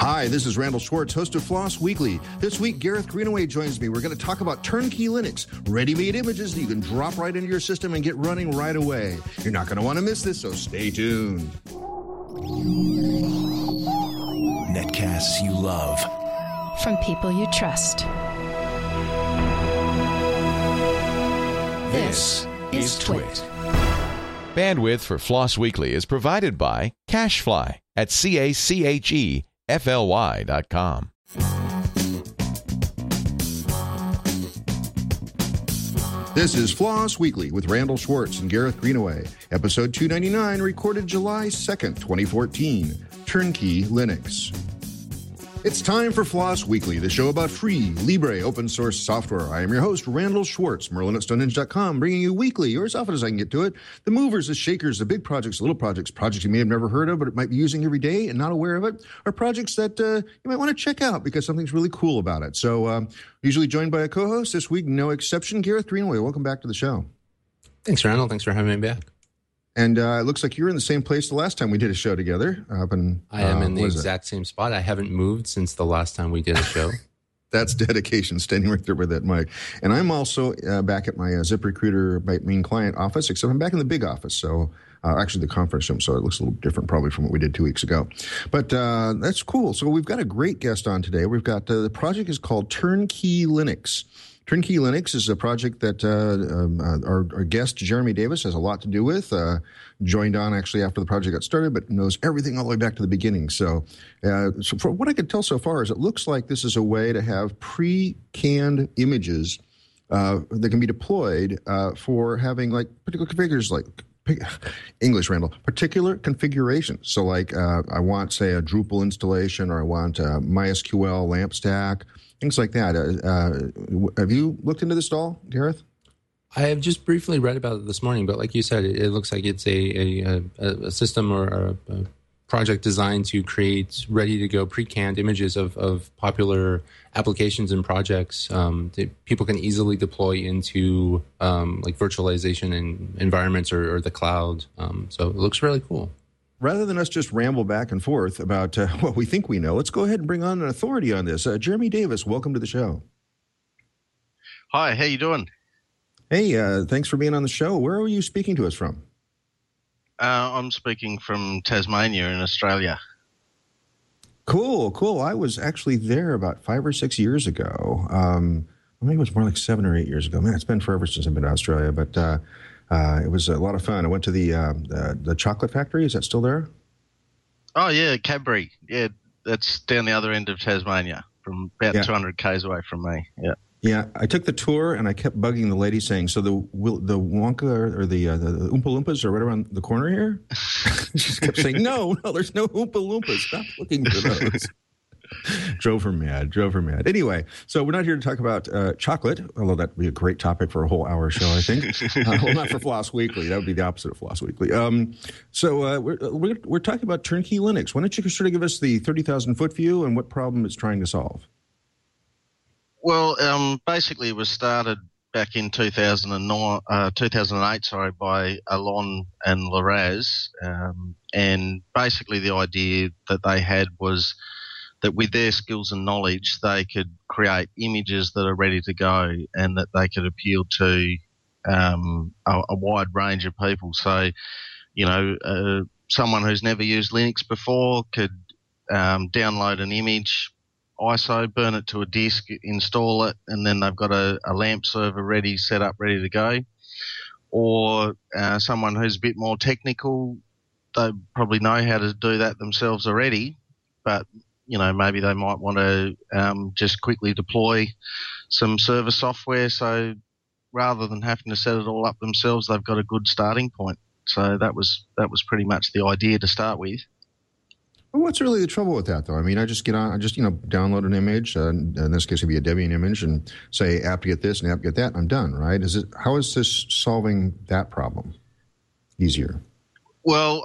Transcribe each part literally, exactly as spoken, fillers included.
Hi, this is Randall Schwartz, host of Floss Weekly. This week, Gareth Greenaway joins me. We're going to talk about Turnkey Linux, ready-made images that you can drop right into your system and get running right away. You're not going to want to miss this, so stay tuned. Netcasts you love. From people you trust. This is Twit. Bandwidth for Floss Weekly is provided by CacheFly at C A C H E F L Y dot com. This is Floss Weekly with Randall Schwartz and Gareth Greenaway. Episode two ninety-nine, recorded July second, twenty fourteen. Turnkey Linux. It's time for Floss Weekly, the show about free, libre, open source software. I am your host, Randall Schwartz, Merlin at Stonehenge dot com, bringing you weekly, or as often as I can get to it, the movers, the shakers, the big projects, the little projects, projects you may have never heard of, but it might be using every day and not aware of it, or projects that uh, you might want to check out because something's really cool about it. So, um, usually joined by a co-host, this week, no exception, Gareth Greenaway. Welcome back to the show. Thanks, Randall. Thanks for having me back. And uh, it looks like you're in the same place the last time we did a show together. Up in, I am uh, in the exact same spot. I haven't moved since the last time we did a show. That's dedication, standing right there with that mic. And I'm also uh, back at my uh, ZipRecruiter by main client office, except I'm back in the big office. So uh, actually the conference room, so it looks a little different probably from what we did two weeks ago. But uh, that's cool. So we've got a great guest on today. We've got uh, the project is called Turnkey Linux. Turnkey Linux is a project that uh, um, uh, our, our guest, Jeremy Davis, has a lot to do with. Uh, joined on actually after the project got started, but knows everything all the way back to the beginning. So, uh, so for what I could tell so far is it looks like this is a way to have pre-canned images uh, that can be deployed uh, for having like particular configures, like English, Randall, particular configurations. So like uh, I want, say, a Drupal installation, or I want a MySQL LAMP stack, things like that. Uh, uh, have you looked into this at all, Gareth? I have just briefly read about it this morning, but like you said, it, it looks like it's a, a, a system or a, a project designed to create ready-to-go pre-canned images of, of popular applications and projects um, that people can easily deploy into um, like virtualization and environments or, or the cloud. Um, so it looks really cool. Rather than us just ramble back and forth about uh, what we think we know, let's go ahead and bring on an authority on this. Uh, Jeremy Davis, welcome to the show. Hi, how you doing? Hey, uh, thanks for being on the show. Where are you speaking to us from? Uh, I'm speaking from Tasmania in Australia. Cool, cool. I was actually there about five or six years ago. Um, I think it was more like seven or eight years ago. Man, it's been forever since I've been to Australia, but uh, uh, it was a lot of fun. I went to the, uh, the the chocolate factory. Is that still there? Oh, yeah, Cadbury. Yeah, that's down the other end of Tasmania, from about yeah. two hundred kays away from me. Yeah. Yeah, I took the tour and I kept bugging the lady saying, so the the Wonka or the, uh, the, the Oompa Loompas are right around the corner here? She kept saying, no, no, there's no Oompa Loompas. Stop looking for those. Drove her mad, drove her mad. Anyway, so we're not here to talk about uh, chocolate, although that would be a great topic for a whole hour show, I think. uh, well, not for Floss Weekly. That would be the opposite of Floss Weekly. Um, so uh, we're, we're, we're talking about Turnkey Linux. Why don't you sort of give us the thirty thousand foot view and what problem it's trying to solve? Well, um, basically, it was started back in two thousand nine, uh, two thousand eight, sorry, by Alon and Laraz, um, and basically the idea that they had was that with their skills and knowledge, they could create images that are ready to go, and that they could appeal to um, a, a wide range of people. So, you know, uh, someone who's never used Linux before could um, download an image, I S O, burn it to a disk, install it, and then they've got a, a LAMP server ready, set up, ready to go. Or uh, someone who's a bit more technical, they probably know how to do that themselves already, but, you know, maybe they might want to um, just quickly deploy some server software, so rather than having to set it all up themselves, they've got a good starting point. So that was that was pretty much the idea to start with. Well, what's really the trouble with that, though? I mean, I just get on, I just, you know, download an image, uh, in this case, it'd be a Debian image, and say, app get this and app get that, and I'm done, right? Is it, how is this solving that problem easier? Well,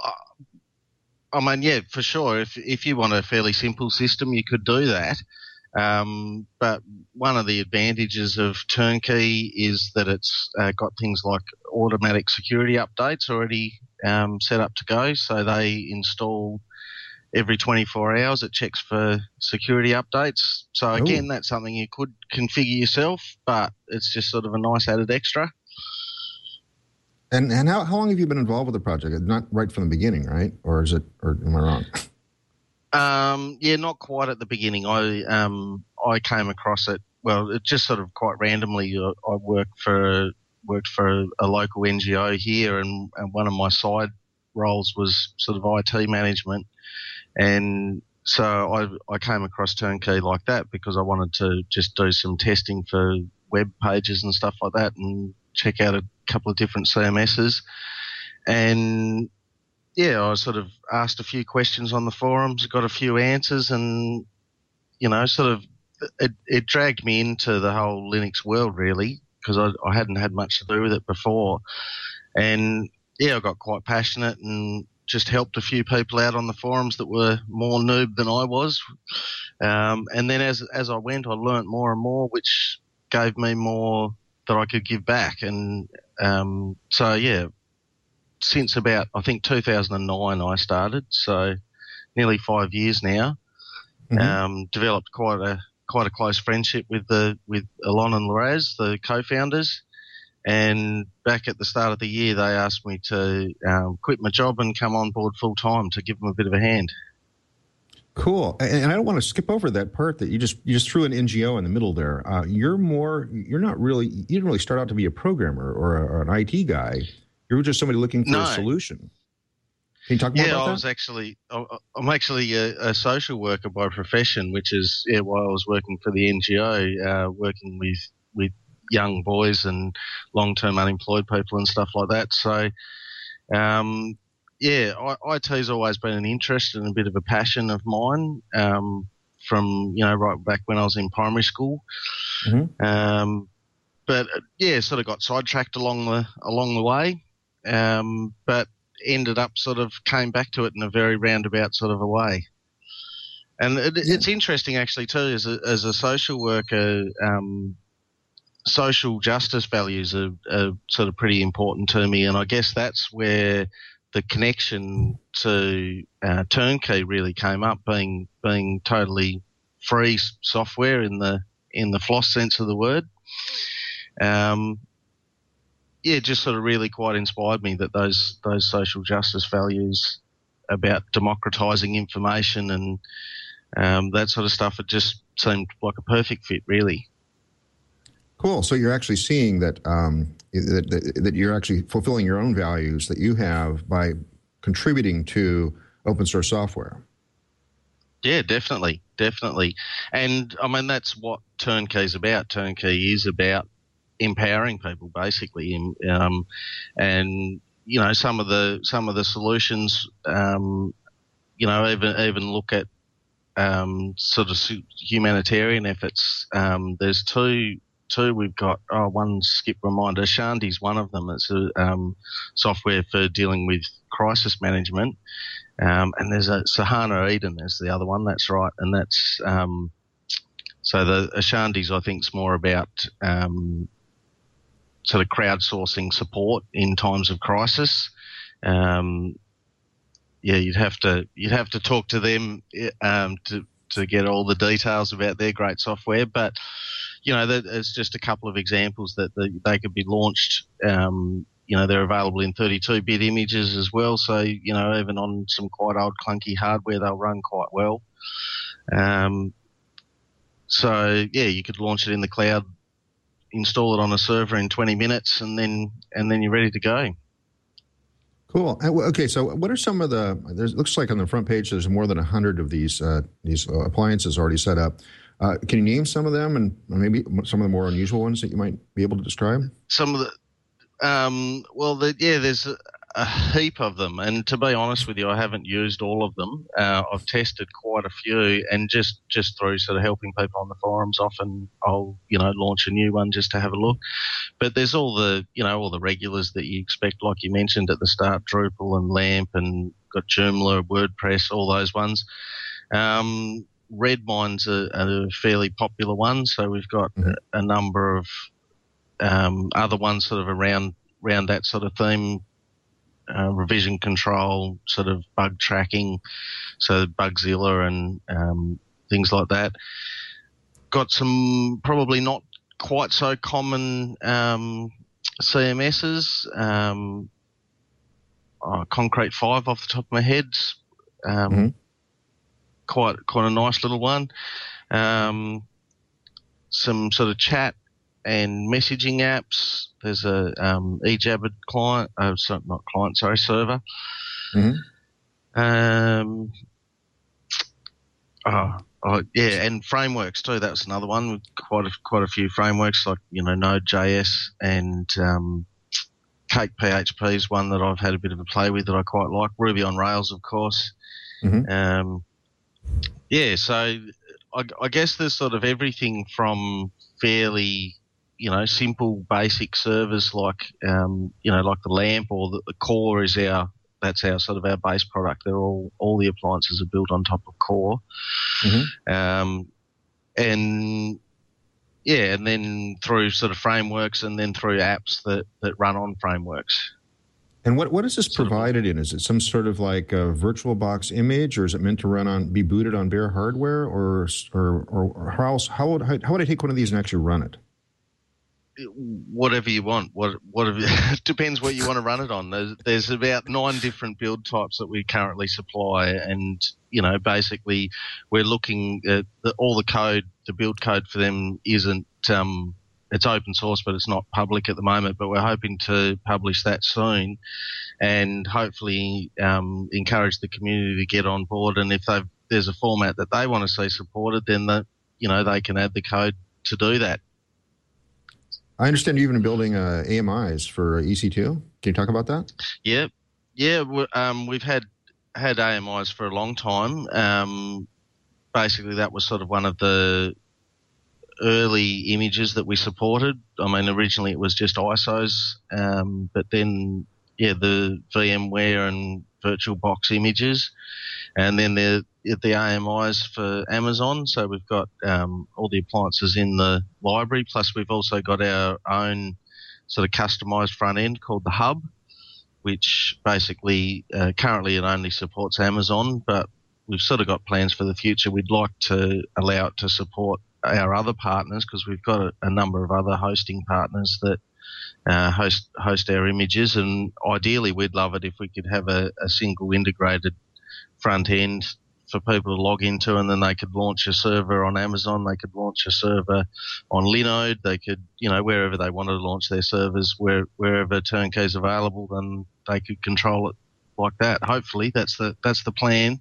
I mean, yeah, for sure. If if you want a fairly simple system, you could do that. Um, but one of the advantages of Turnkey is that it's uh, got things like automatic security updates already um, set up to go, so they install every twenty-four hours it checks for security updates. So again, Ooh. that's something you could configure yourself, but it's just sort of a nice added extra. And and how, how long have you been involved with the project? Not right from the beginning, right? Or is it? Or am I wrong? Um, yeah, not quite at the beginning. I um I came across it. Well, it just sort of quite randomly. I, I worked for worked for a local N G O here, and, and one of my side roles was sort of I T management, and so I I came across Turnkey like that because I wanted to just do some testing for web pages and stuff like that, and check out a couple of different C M Ss, and yeah, I sort of asked a few questions on the forums, got a few answers, and, you know, sort of it, it dragged me into the whole Linux world, really, because I, I hadn't had much to do with it before. And, yeah, I got quite passionate and just helped a few people out on the forums that were more noob than I was. Um, and then as as I went, I learnt more and more, which gave me more that I could give back. And um, so, yeah, since about, I think, two thousand nine I started, so nearly five years now. Mm-hmm. Um, developed quite a quite a close friendship with the with Alon and Laraz, the co-founders. And back at the start of the year, they asked me to um, quit my job and come on board full time to give them a bit of a hand. Cool. And I don't want to skip over that part that you just you just threw an N G O in the middle there. Uh, you're more you're not really you didn't really start out to be a programmer or, a, or an I T guy. You were just somebody looking for no. a solution. Can you talk more yeah, about that? Yeah, I was actually I'm actually a, a social worker by profession, which is yeah, while I was working for the N G O, uh, working with with young boys and long-term unemployed people and stuff like that. So, um, yeah, I T has always been an interest and a bit of a passion of mine um, from, you know, right back when I was in primary school. Mm-hmm. Um, but, yeah, sort of got sidetracked along the along the way, um, but ended up sort of came back to it in a very roundabout sort of a way. And it, yeah. it's interesting, actually, too, as a, as a social worker, um, social justice values are, are sort of pretty important to me, and I guess that's where the connection to uh, Turnkey really came up, being being totally free software in the in the floss sense of the word. Um, yeah, just sort of really quite inspired me that those those social justice values about democratising information and um, that sort of stuff, it just seemed like a perfect fit, really. Cool. So you're actually seeing that, um, that, that that you're actually fulfilling your own values that you have by contributing to open source software. Yeah, definitely, definitely. And I mean, that's what Turnkey is about. Turnkey is about empowering people, basically. Um, and you know, some of the some of the solutions, um, you know, even even look at um, sort of humanitarian efforts. Um, there's two. Two, we've got oh, one skip reminder. Shandy's one of them. It's a um, software for dealing with crisis management, um, and there's a Sahana Eden. There's the other one. That's right, and that's um, so the Ashandi's I think is more about um, sort of crowdsourcing support in times of crisis. Um, yeah, you'd have to you'd have to talk to them um, to to get all the details about their great software, but. You know, there's just a couple of examples that the, they could be launched. Um, you know, they're available in thirty-two bit images as well. So, you know, even on some quite old clunky hardware, they'll run quite well. Um, so, yeah, you could launch it in the cloud, install it on a server in twenty minutes, and then and then you're ready to go. Cool. Okay, so what are some of the? There looks like on the front page there's more than a hundred of these uh, these appliances already set up. Uh, can you name some of them and maybe some of the more unusual ones that you might be able to describe? Some of the, um, well, the, yeah, there's a, a heap of them. And to be honest with you, I haven't used all of them. Uh, I've tested quite a few, and just, just through sort of helping people on the forums, often I'll, you know, launch a new one just to have a look. But there's all the, you know, all the regulars that you expect, like you mentioned at the start, Drupal and LAMP, and got Joomla, WordPress, all those ones. Um, Redmine's a, a fairly popular one, so we've got mm-hmm. a, a number of um, other ones sort of around around that sort of theme. uh, revision control, sort of bug tracking, so Bugzilla and um, things like that. Got some probably not quite so common um, C M Ss. Um, oh, Concrete five off the top of my head. Um, mm-hmm. Quite quite a nice little one. Um, some sort of chat and messaging apps. There's a um, eJabber client, uh, sorry, not client, sorry, server. Mm-hmm. Um, oh, oh, yeah, and frameworks too. That's another one with quite a, quite a few frameworks, like you know Node.js and um, Cake P H P is one that I've had a bit of a play with that I quite like. Ruby on Rails, of course. Mm-hmm. Um, yeah, so I, I guess there's sort of everything from fairly, you know, simple basic servers like, um, you know, like the LAMP or the, the Core is our, that's our sort of our base product. They're all, all the appliances are built on top of Core. Mm-hmm. Um, and yeah, and then through sort of frameworks and then through apps that, that run on frameworks. And what, what is this provided in? Is it some sort of like a VirtualBox image, or is it meant to run on, be booted on bare hardware, or or, or how else? How would how would I take one of these and actually run it? Whatever you want. What whatever it depends what you want to run it on. There's, there's about nine different build types that we currently supply, and you know basically we're looking at the, all the code. The build code for them isn't. Um, It's open source, but it's not public at the moment. But we're hoping to publish that soon, and hopefully um, encourage the community to get on board. And if there's a format that they want to see supported, then the, you know they can add the code to do that. I understand you've been building uh, A M Is for E C two. Can you talk about that? Yeah, yeah. Um, we've had had A M Is for a long time. Um, basically, that was sort of one of the early images that we supported. I mean, originally it was just I S Os, um, but then, yeah, the VMware and VirtualBox images, and then the the A M Is for Amazon. So we've got um, all the appliances in the library, plus we've also got our own sort of customized front end called the Hub, which basically uh, currently it only supports Amazon, but we've sort of got plans for the future. We'd like to allow it to support our other partners, because we've got a, a number of other hosting partners that uh, host host our images, and ideally we'd love it if we could have a, a single integrated front end for people to log into, and then they could launch a server on Amazon, they could launch a server on Linode, they could, you know, wherever they wanted to launch their servers, where, wherever turnkey is available, then they could control it like that. Hopefully that's the that's the plan.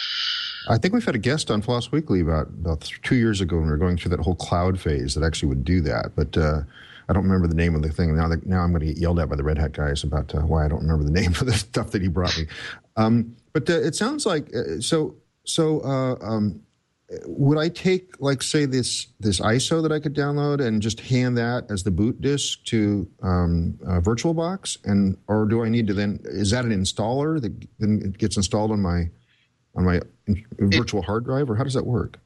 I think we've had a guest on Floss Weekly about, about two years ago when we were going through that whole cloud phase that actually would do that. But uh, I don't remember the name of the thing. Now that, now I'm going to get yelled at by the Red Hat guys about uh, why I don't remember the name of the stuff that he brought me. Um, but uh, it sounds like, uh, so so uh, um, would I take, like, say, this this I S O that I could download and just hand that as the boot disk to um, uh, VirtualBox? And, or do I need to then, is that an installer that then it gets installed on my on my virtual hard drive, or how does that work?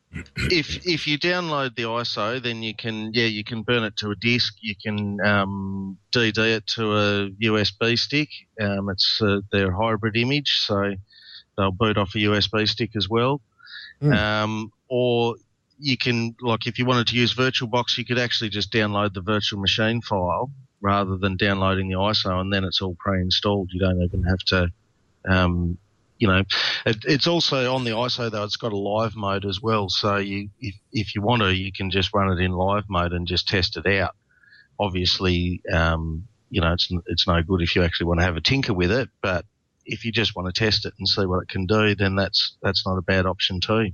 If if you download the I S O, then you can yeah you can burn it to a disk. You can um, D D it to a U S B stick. Um, it's uh, their hybrid image, so they'll boot off a U S B stick as well. Mm. Um, or you can, like, if you wanted to use VirtualBox, you could actually just download the virtual machine file rather than downloading the I S O, and then it's all pre-installed. You don't even have to. Um, You know, it, it's also on the I S O though. It's got a live mode as well. So you, if, if you want to, you can just run it in live mode and just test it out. Obviously, um, you know, it's it's no good if you actually want to have a tinker with it. But if you just want to test it and see what it can do, then that's that's not a bad option too.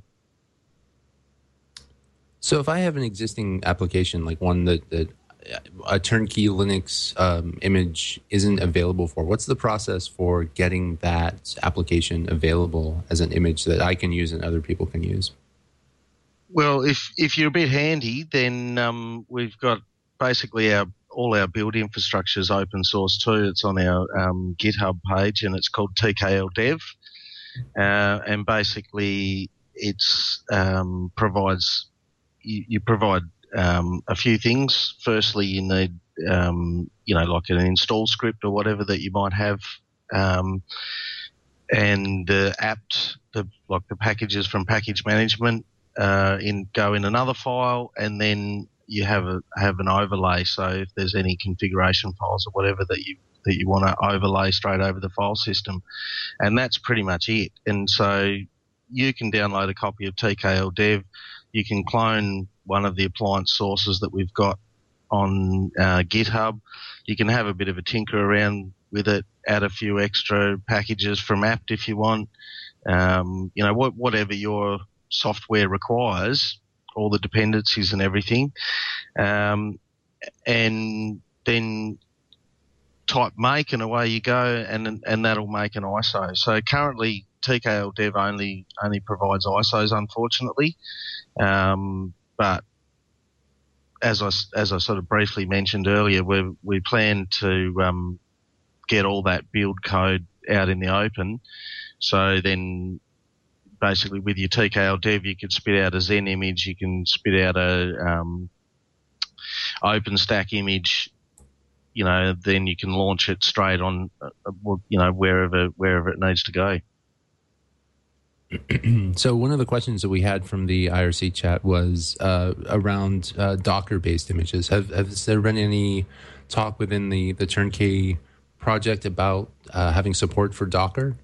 So if I have an existing application, like one that, that a turnkey Linux um, image isn't available for, what's the process for getting that application available as an image that I can use and other people can use? Well, if if you're a bit handy, then um, we've got basically our all our build infrastructure is open source too. It's on our um, GitHub page, and it's called T K L Dev, uh, and basically it's um, provides you, you provide Um, a few things. Firstly, you need, um, you know, like an install script or whatever that you might have Um, and the apt, the like the packages from package management uh, in go in another file, and then you have a have an overlay. So if there's any configuration files or whatever that you that you want to overlay straight over the file system, and that's pretty much it. And so you can download a copy of T K L Dev. You can clone one of the appliance sources that we've got on uh, GitHub. You can have a bit of a tinker around with it, add a few extra packages from apt if you want. Um, you know, what, whatever your software requires, all the dependencies and everything. Um, and then type make and away you go, and and that'll make an I S O. So currently T K L Dev only only provides I S Os, unfortunately. Um, but as I, as I sort of briefly mentioned earlier, we we plan to um, get all that build code out in the open. So then basically with your T K L Dev, you can spit out a Zen image, you can spit out a um, OpenStack image, you know, then you can launch it straight on, uh, you know, wherever wherever it needs to go. So one of the questions that we had from the I R C chat was uh, around uh, Docker-based images. Have, has there been any talk within the, the Turnkey project about uh, having support for Docker?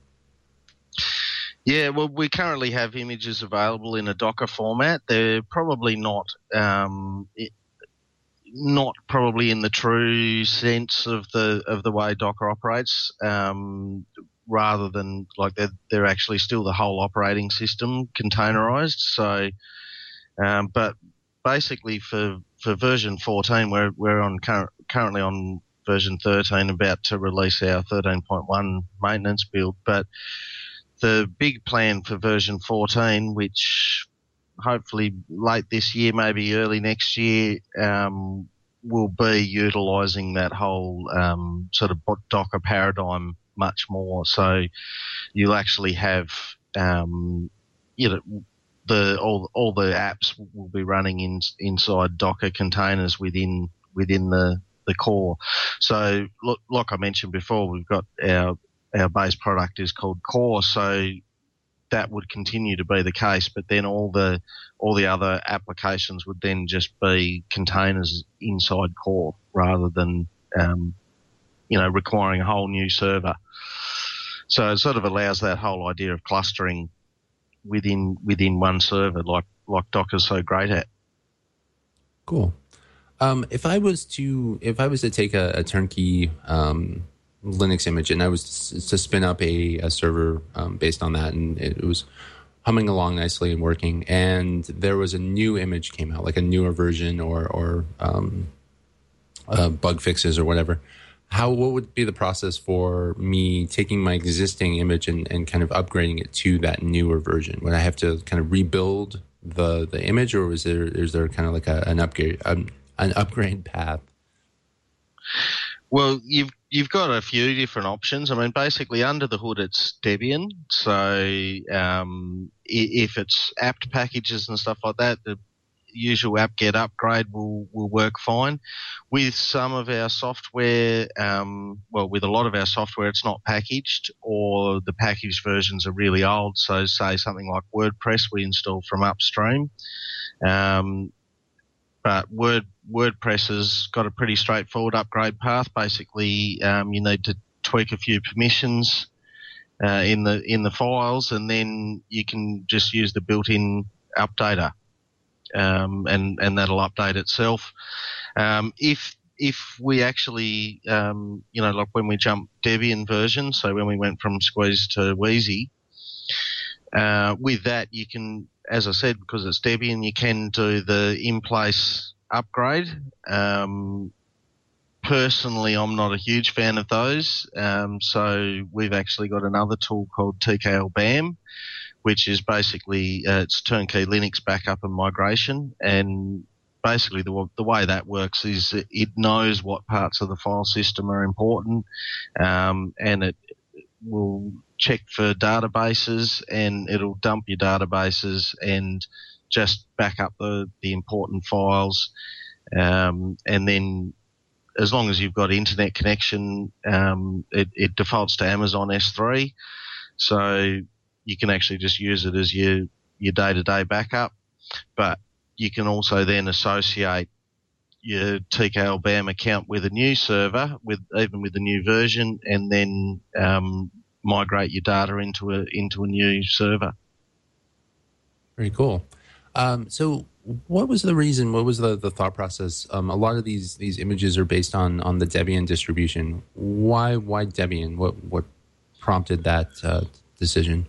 Yeah, well, we currently have images available in a Docker format. They're probably not um, it, not probably in the true sense of the of the way Docker operates. Um, rather than like they're, they're actually still the whole operating system containerized. So, um, but basically for, for version fourteen, we're, we're on cur- currently on version thirteen, about to release our thirteen point one maintenance build. But the big plan for version fourteen, which hopefully late this year, maybe early next year, um, will be utilizing that whole, um, sort of Docker paradigm much more. So you'll actually have, um, you know, the all all the apps will be running in inside Docker containers within within the, the core. So look, like I mentioned before, we've got our our base product is called Core, so that would continue to be the case. But then all the all the other applications would then just be containers inside Core rather than um, you know, requiring a whole new server. So it sort of allows that whole idea of clustering within within one server, like like Docker's so great at. Cool. Um, if I was to if I was to take a, a turnkey um, Linux image and I was to, to spin up a, a server um, based on that, and it was humming along nicely and working, and there was a new image came out, like a newer version or or um, uh, bug fixes or whatever. How what would be the process for me taking my existing image and, and kind of upgrading it to that newer version? Would I have to kind of rebuild the, the image, or is there is there kind of like a, an upgrade um, an upgrade path? Well, you've you've got a few different options. I mean, basically under the hood it's Debian. So um, if it's apt packages and stuff like that, the usual apt-get upgrade will, will work fine. With some of our software, um, well, with a lot of our software, it's not packaged, or the packaged versions are really old. So say something like WordPress we install from upstream. Um, but Word, WordPress has got a pretty straightforward upgrade path. Basically, um, you need to tweak a few permissions uh, in the in the files, and then you can just use the built-in updater. Um, and, and that'll update itself. Um, if if we actually, um, you know, like when we jump Debian version, so when we went from Squeeze to Wheezy, uh, with that you can, as I said, because it's Debian, you can do the in-place upgrade. Um, personally, I'm not a huge fan of those, um, so we've actually got another tool called T K L B A M, which is basically uh, it's turnkey Linux backup and migration. And basically the, the way that works is it knows what parts of the file system are important, um, and it will check for databases, and it'll dump your databases and just back up the, the important files, um, and then as long as you've got internet connection, um, it, it defaults to Amazon S three, so you can actually just use it as your your day-to-day backup. But you can also then associate your T K L B A M account with a new server, with even with the new version, and then um, migrate your data into a into a new server. Very cool. Um, so, what was the reason? What was the, the thought process? Um, a lot of these these images are based on on the Debian distribution. Why why Debian? What what prompted that uh, decision?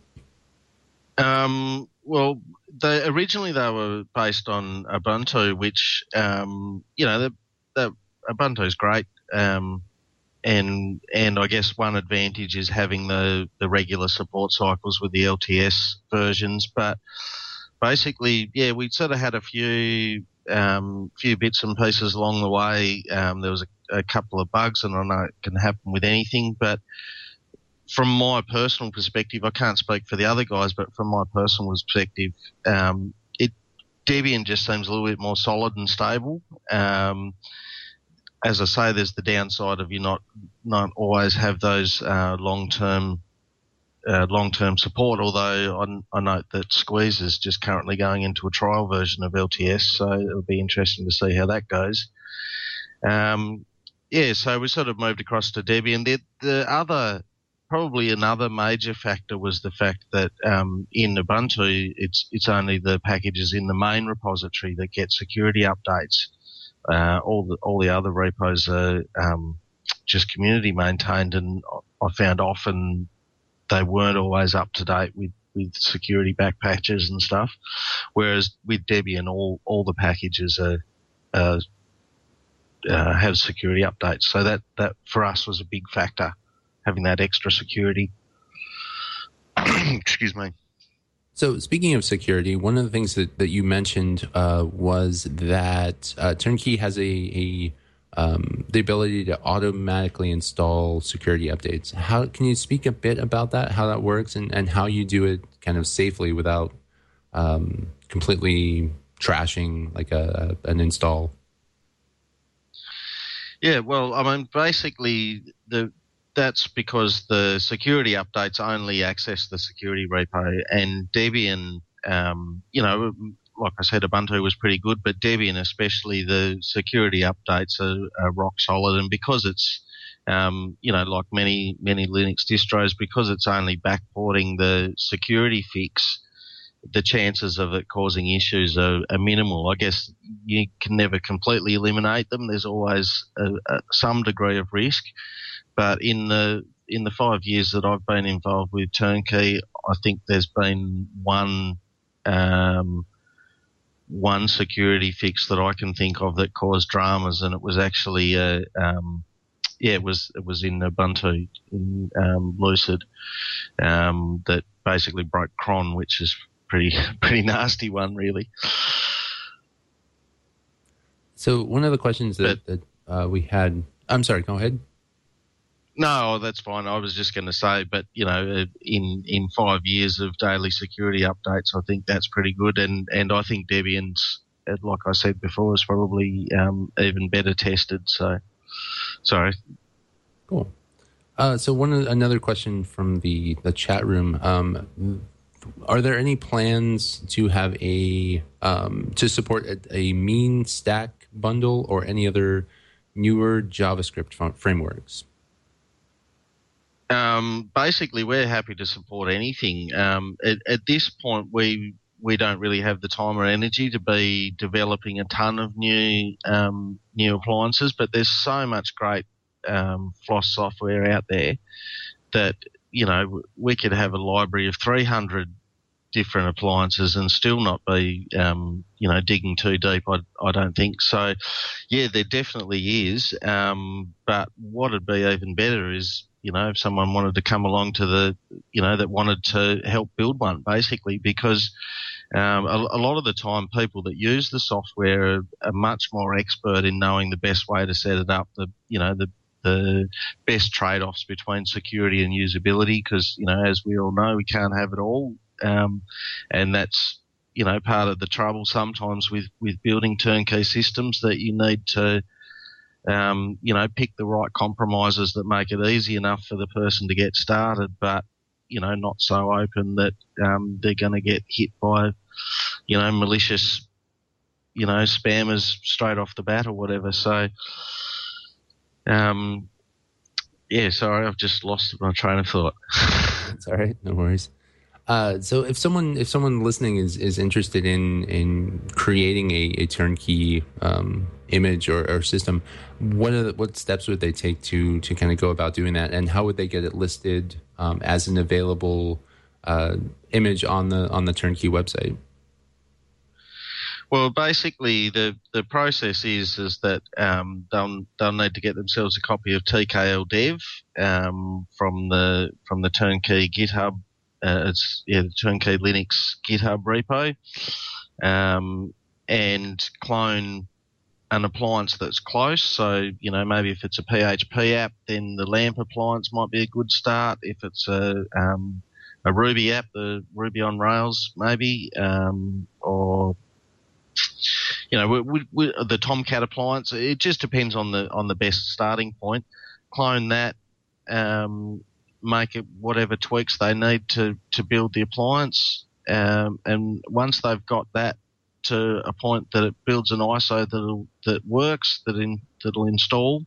Um, well, they, originally they were based on Ubuntu, which, um, you know, the, the Ubuntu is great, um, and and I guess one advantage is having the, the regular support cycles with the L T S versions. But basically, yeah, we sort of had a few um, few bits and pieces along the way. Um, there was a, a couple of bugs, and I know it can happen with anything, but from my personal perspective, I can't speak for the other guys, but from my personal perspective, um, it Debian just seems a little bit more solid and stable. Um, as I say, there's the downside of you not not always have those uh, long term uh, long term support. Although I, I note that Squeeze is just currently going into a trial version of L T S, so it'll be interesting to see how that goes. Um, yeah, so we sort of moved across to Debian. The, the other Probably another major factor was the fact that um, in Ubuntu, it's it's only the packages in the main repository that get security updates. Uh, all the all the other repos are um, just community maintained, and I found often they weren't always up to date with, with security back patches and stuff. Whereas with Debian, all all the packages are uh, uh, have security updates. So that that for us was a big factor, having that extra security. Excuse me. So speaking of security, one of the things that, that you mentioned uh, was that uh, Turnkey has a, a um, the ability to automatically install security updates. How can you speak a bit about that, how that works, and, and how you do it kind of safely without um, completely trashing like a, a an install? Yeah, well, I mean, basically the that's because the security updates only access the security repo, and Debian, um, you know, like I said, Ubuntu was pretty good, but Debian especially, the security updates are, are rock solid, and because it's, um, you know, like many, many Linux distros, because it's only backporting the security fix, the chances of it causing issues are, are minimal. I guess you can never completely eliminate them. There's always a, a, some degree of risk. But in the in the five years that I've been involved with Turnkey, I think there's been one um, one security fix that I can think of that caused dramas, and it was actually a um, yeah, it was it was in Ubuntu in um, Lucid um, that basically broke cron, which is pretty pretty nasty one, really. So one of the questions that, but, that uh, we had, I'm sorry, go ahead. No, that's fine. I was just going to say, but, you know, in in five years of daily security updates, I think that's pretty good. And, and I think Debian's, like I said before, is probably um, even better tested. So, sorry. Cool. Uh, so one another question from the, the chat room. Um, are there any plans to have a, um, to support a, a mean stack bundle or any other newer JavaScript f- frameworks? Um, basically, we're happy to support anything. Um, at, at this point, we we don't really have the time or energy to be developing a ton of new um, new appliances. But there's so much great um, Floss software out there that, you know, we could have a library of three hundred different appliances and still not be, um, you know, digging too deep. I, I don't think so. Yeah, there definitely is. Um, but what would be even better is, you know, if someone wanted to come along to the, you know, that wanted to help build one, basically, because um, a, a lot of the time people that use the software are, are much more expert in knowing the best way to set it up, the, you know, the, the best trade-offs between security and usability, because, you know, as we all know, we can't have it all. Um, and that's, you know, part of the trouble sometimes with, with building turnkey systems, that you need to um, you know, pick the right compromises that make it easy enough for the person to get started, but, you know, not so open that um, they're going to get hit by, you know, malicious, you know, spammers straight off the bat or whatever. So, um, yeah, sorry, I've just lost my train of thought. That's all right, no worries. Uh, so if someone if someone listening is, is interested in in creating a, a turnkey um, image or, or system, what are the, what steps would they take to to kind of go about doing that, and how would they get it listed um, as an available uh, image on the on the turnkey website? Well, basically, the, the process is is that um, they'll they'll need to get themselves a copy of T K L Dev um, from the from the Turnkey GitHub. Uh, it's yeah, the Turnkey Linux GitHub repo, um, and clone an appliance that's close. So, you know, maybe if it's a P H P app, then the LAMP appliance might be a good start. If it's a um, a Ruby app, the Ruby on Rails maybe, um, or you know, we, we, we, the Tomcat appliance. It just depends on the on the best starting point. Clone that. Um, make it whatever tweaks they need to, to build the appliance. Um, and once they've got that to a point that it builds an I S O that'll, that works, that in, that'll install,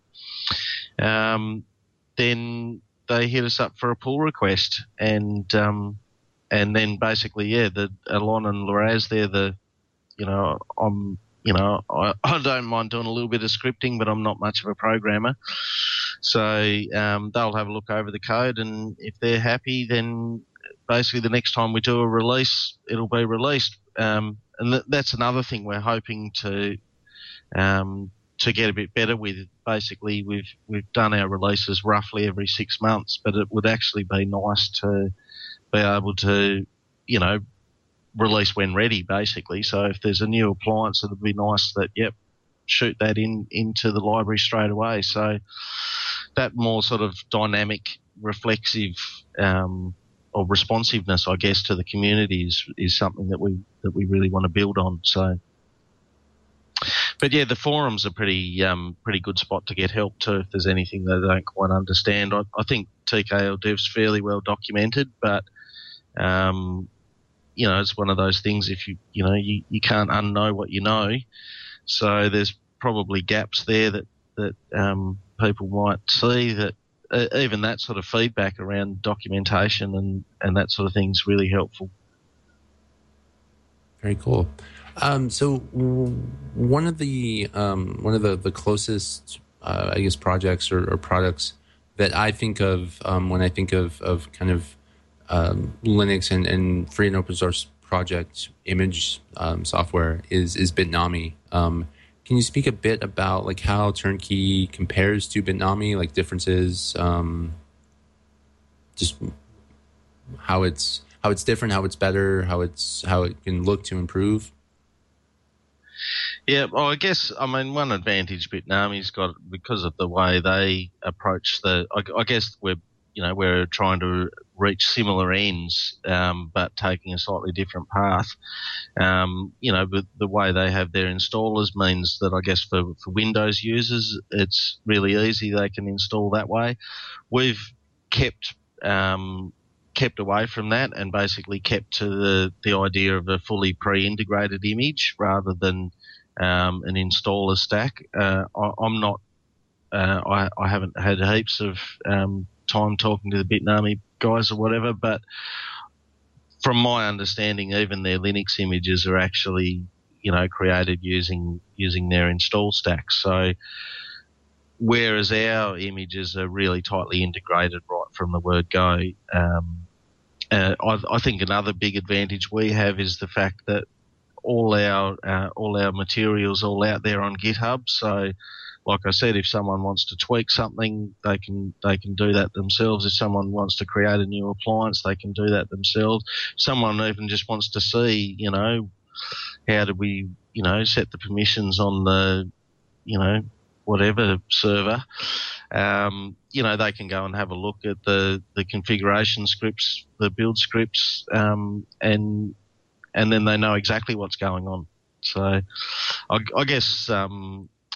um, then they hit us up for a pull request. And um, and then basically, yeah, the Alon and Laraz, they're the, you know, I'm, you know, I, I don't mind doing a little bit of scripting, but I'm not much of a programmer. So um, they'll have a look over the code, and if they're happy, then basically the next time we do a release, it'll be released. Um, and th- that's another thing we're hoping to um, to get a bit better with. Basically, we've we've done our releases roughly every six months, but it would actually be nice to be able to, you know, release when ready, basically. So if there's a new appliance, it would be nice that, yep, shoot that in into the library straight away. So that more sort of dynamic, reflexive, um, or responsiveness, I guess, to the community is, is something that we that we really want to build on. So, but yeah, the forums are pretty um, pretty good spot to get help too if there's anything they don't quite understand. I, I think T K L Dev's fairly well documented, but um, you know, it's one of those things. If you you know you, you can't unknow what you know, so there's probably gaps there that that um, people might see that. Uh, even that sort of feedback around documentation and, and that sort of thing is really helpful. Very cool. Um, so w- one of the um, one of the the closest, uh, I guess, projects or, or products that I think of um, when I think of of kind of um, Linux and, and free and open source project image um, software is is Bitnami. Um, Can you speak a bit about like how Turnkey compares to Bitnami, like differences, um, just how it's how it's different, how it's better, how it's how it can look to improve? Yeah, well, I guess I mean one advantage Bitnami's got because of the way they approach the. I, I guess we're you know we're trying to reach similar ends, um, but taking a slightly different path. Um, you know, but the way they have their installers means that I guess for, for Windows users, it's really easy. They can install that way. We've kept um, kept away from that and basically kept to the, the idea of a fully pre-integrated image rather than um, an installer stack. Uh, I, I'm not. Uh, I, I haven't had heaps of um, time talking to the Bitnami guys or whatever, but from my understanding, even their Linux images are actually, you know, created using using their install stack. So, whereas our images are really tightly integrated right from the word go, um, uh, I, I think another big advantage we have is the fact that all our uh, all our materials all out there on GitHub. So, like I said, if someone wants to tweak something, they can they can do that themselves. If someone wants to create a new appliance, they can do that themselves. Someone even just wants to see, you know, how do we, you know, set the permissions on the, you know, whatever server. Um, you know, they can go and have a look at the, the configuration scripts, the build scripts, um, and and then they know exactly what's going on. So, I, I guess. Um,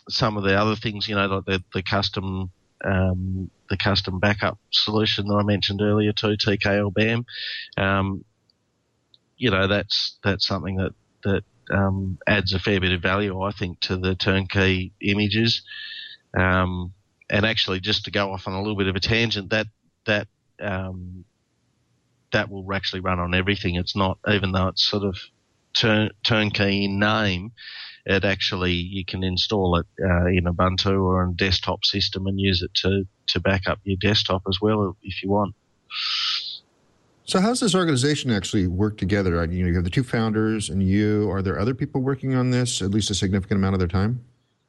some of the other things, you know, like the, the custom um, the custom backup solution that I mentioned earlier too, T K L B A M. Um, you know, that's that's something that that um, adds a fair bit of value, I think, to the turnkey images. Um, and actually, just to go off on a little bit of a tangent, that that um, that will actually run on everything. It's not, even though it's sort of turn, turnkey in name, it actually, you can install it uh, in Ubuntu or on a desktop system and use it to, to back up your desktop as well if you want. So how's this organization actually work together? You know, you have the two founders and you. Are there other people working on this, at least a significant amount of their time?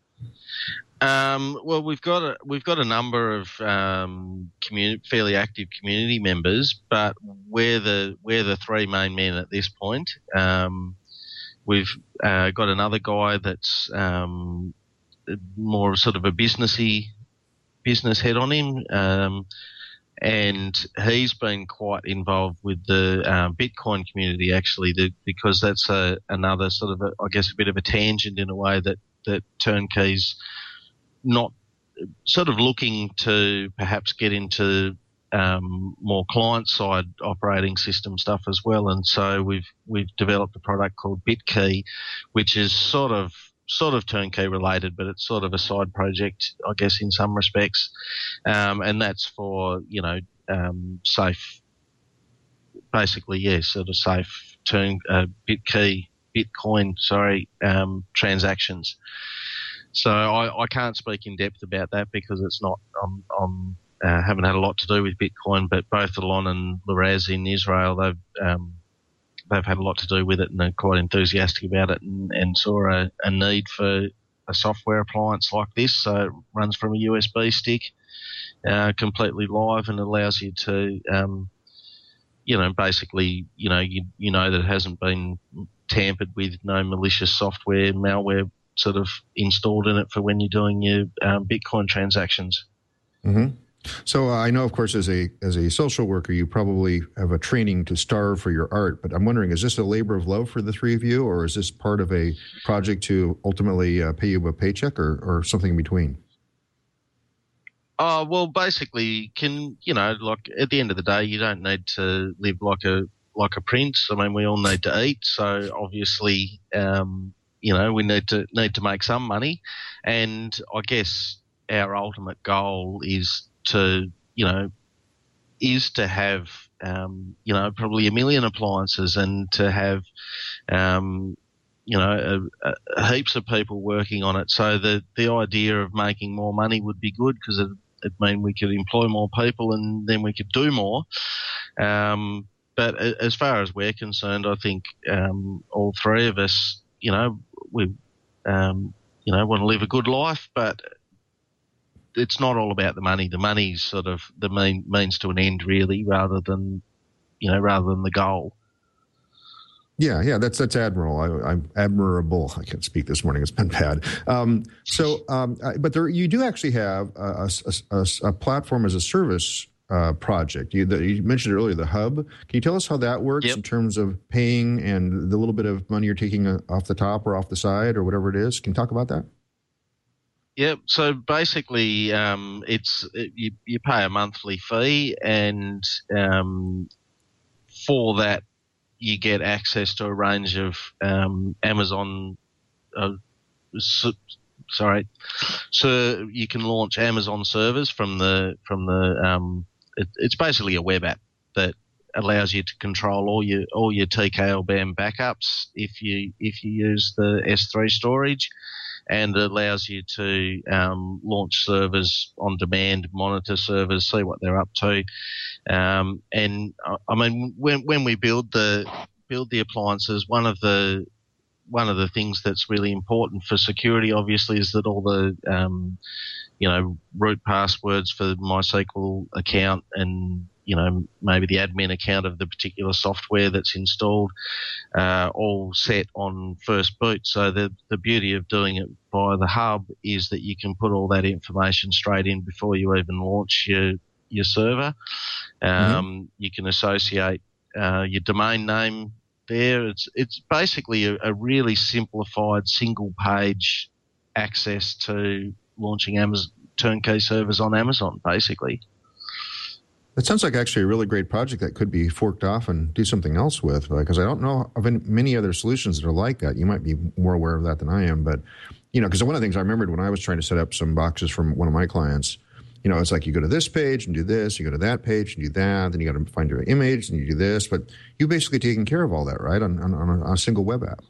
Um, well, we've got a, we've got a number of um, communi- fairly active community members, but we're the we're the three main men at this point. Um, we've uh, got another guy that's um, more sort of a businessy business head on him, um, and he's been quite involved with the uh, Bitcoin community actually, the, because that's a, another sort of a, I guess a bit of a tangent in a way that that Turnkey's not sort of looking to perhaps get into um, more client-side operating system stuff as well, and so we've we've developed a product called BitKey, which is sort of sort of turnkey related, but it's sort of a side project, I guess, in some respects, um, and that's for you know um, safe, basically, yeah, sort of safe turn uh, BitKey Bitcoin, sorry, um, transactions. So I, I can't speak in depth about that because it's not. I'm, I'm uh, haven't had a lot to do with Bitcoin, but both Alon and Liraz in Israel, they've um, they've had a lot to do with it and are quite enthusiastic about it, and, and saw a, a need for a software appliance like this. So it runs from a U S B stick, uh, completely live, and allows you to, um, you know, basically, you know, you you know that it hasn't been tampered with, no malicious software, malware sort of installed in it for when you're doing your um, Bitcoin transactions. Mm-hmm. So uh, I know, of course, as a as a social worker, you probably have a training to starve for your art. But I'm wondering, is this a labor of love for the three of you, or is this part of a project to ultimately uh, pay you a paycheck, or, or something in between? Oh, well, basically, can you know, like at the end of the day, you don't need to live like a like a prince. I mean, we all need to eat, so obviously. Um, You know, we need to need to make some money, and I guess our ultimate goal is to, you know, is to have, um, you know, probably a million appliances, and to have, um, you know, a, a heaps of people working on it. So the the idea of making more money would be good because it it mean we could employ more people, and then we could do more. Um, but as far as we're concerned, I think um, all three of us, you know, we, um, you know, want to live a good life, but it's not all about the money. The money's sort of the mean, means to an end, really, rather than, you know, rather than the goal. Yeah, yeah, that's that's admirable. I, I'm admirable. I can't speak this morning; it's been bad. Um, so, um, but there, you do actually have a, a, a, a platform as a service uh, project. You, the, you mentioned earlier the hub. Can you tell us how that works yep. in terms of paying and the little bit of money you're taking off the top or off the side or whatever it is? Can you talk about that? Yeah, so basically, um, it's it, you, you pay a monthly fee, and um, for that, you get access to a range of um, Amazon. Uh, so, sorry, so you can launch Amazon servers from the from the. Um, it, it's basically a web app that allows you to control all your all your T K L B A M backups if you if you use the S three storage. And it allows you to um, launch servers on demand, monitor servers, see what they're up to. Um, and I mean, when when we build the build the appliances, one of the one of the things that's really important for security, obviously, is that all the um, you know root passwords for MySQL account and you know maybe the admin account of the particular software that's installed, uh, all set on first boot. So the the beauty of doing it via the hub is that you can put all that information straight in before you even launch your your server. Um, mm-hmm. You can associate uh, your domain name there. It's it's basically a, a really simplified single page access to launching Amazon turnkey servers on Amazon, basically. That sounds like actually a really great project that could be forked off and do something else with, because I don't know of any, many other solutions that are like that. You might be more aware of that than I am, but, you know, because one of the things I remembered when I was trying to set up some boxes from one of my clients, you know, it's like you go to this page and do this, you go to that page and do that, then you got to find your image and you do this, but you basically taking care of all that, right, on, on, on, a, on a single web app.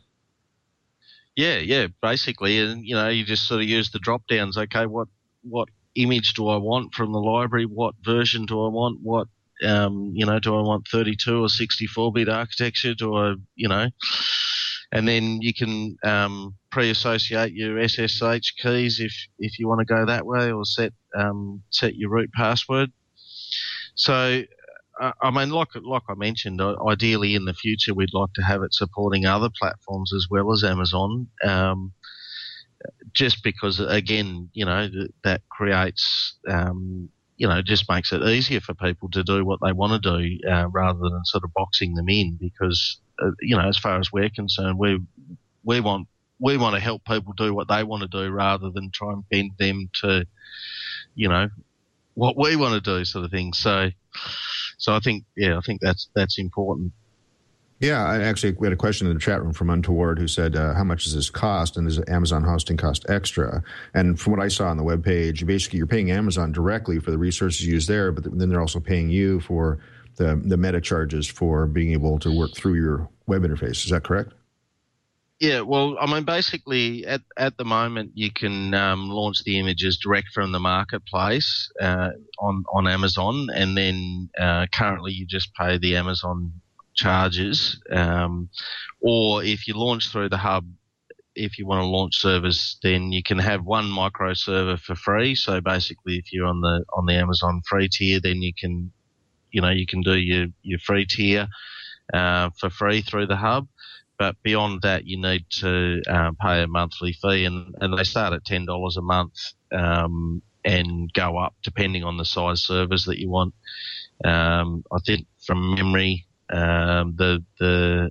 Yeah, yeah, basically, and, you know, you just sort of use the drop-downs. Okay, what what image do I want from the library? What version do I want? What, um, you know, do I want thirty-two or sixty-four bit architecture? Do I, you know, and then you can um, pre-associate your S S H keys if, if you want to go that way, or set um, set your root password. So, uh, I mean, like like I mentioned, ideally in the future we'd like to have it supporting other platforms as well as Amazon. Um, just because, again, you know, that creates, um, you know, just makes it easier for people to do what they want to do uh, rather than sort of boxing them in. Because, uh, you know, as far as we're concerned, we we want we want to help people do what they want to do rather than try and bend them to, you know, what we want to do, sort of thing. So, so I think, yeah, I think that's that's important. Yeah, I actually we had a question in the chat room from Untoward who said, uh, how much does this cost, and does Amazon hosting cost extra? And from what I saw on the webpage, basically you're paying Amazon directly for the resources used there, but then they're also paying you for the, the meta charges for being able to work through your web interface. Is that correct? Yeah, well, I mean, basically at, at the moment you can um, launch the images direct from the marketplace uh, on, on Amazon, and then uh, currently you just pay the Amazon charges, um, or if you launch through the hub, if you want to launch servers, then you can have one micro server for free. So basically, if you're on the on the Amazon free tier, then you can, you know, you can do your your free tier uh, for free through the hub. But beyond that, you need to um, pay a monthly fee, and, and they start at ten dollars a month um, and go up depending on the size servers that you want. Um, I think from memory, Um, the the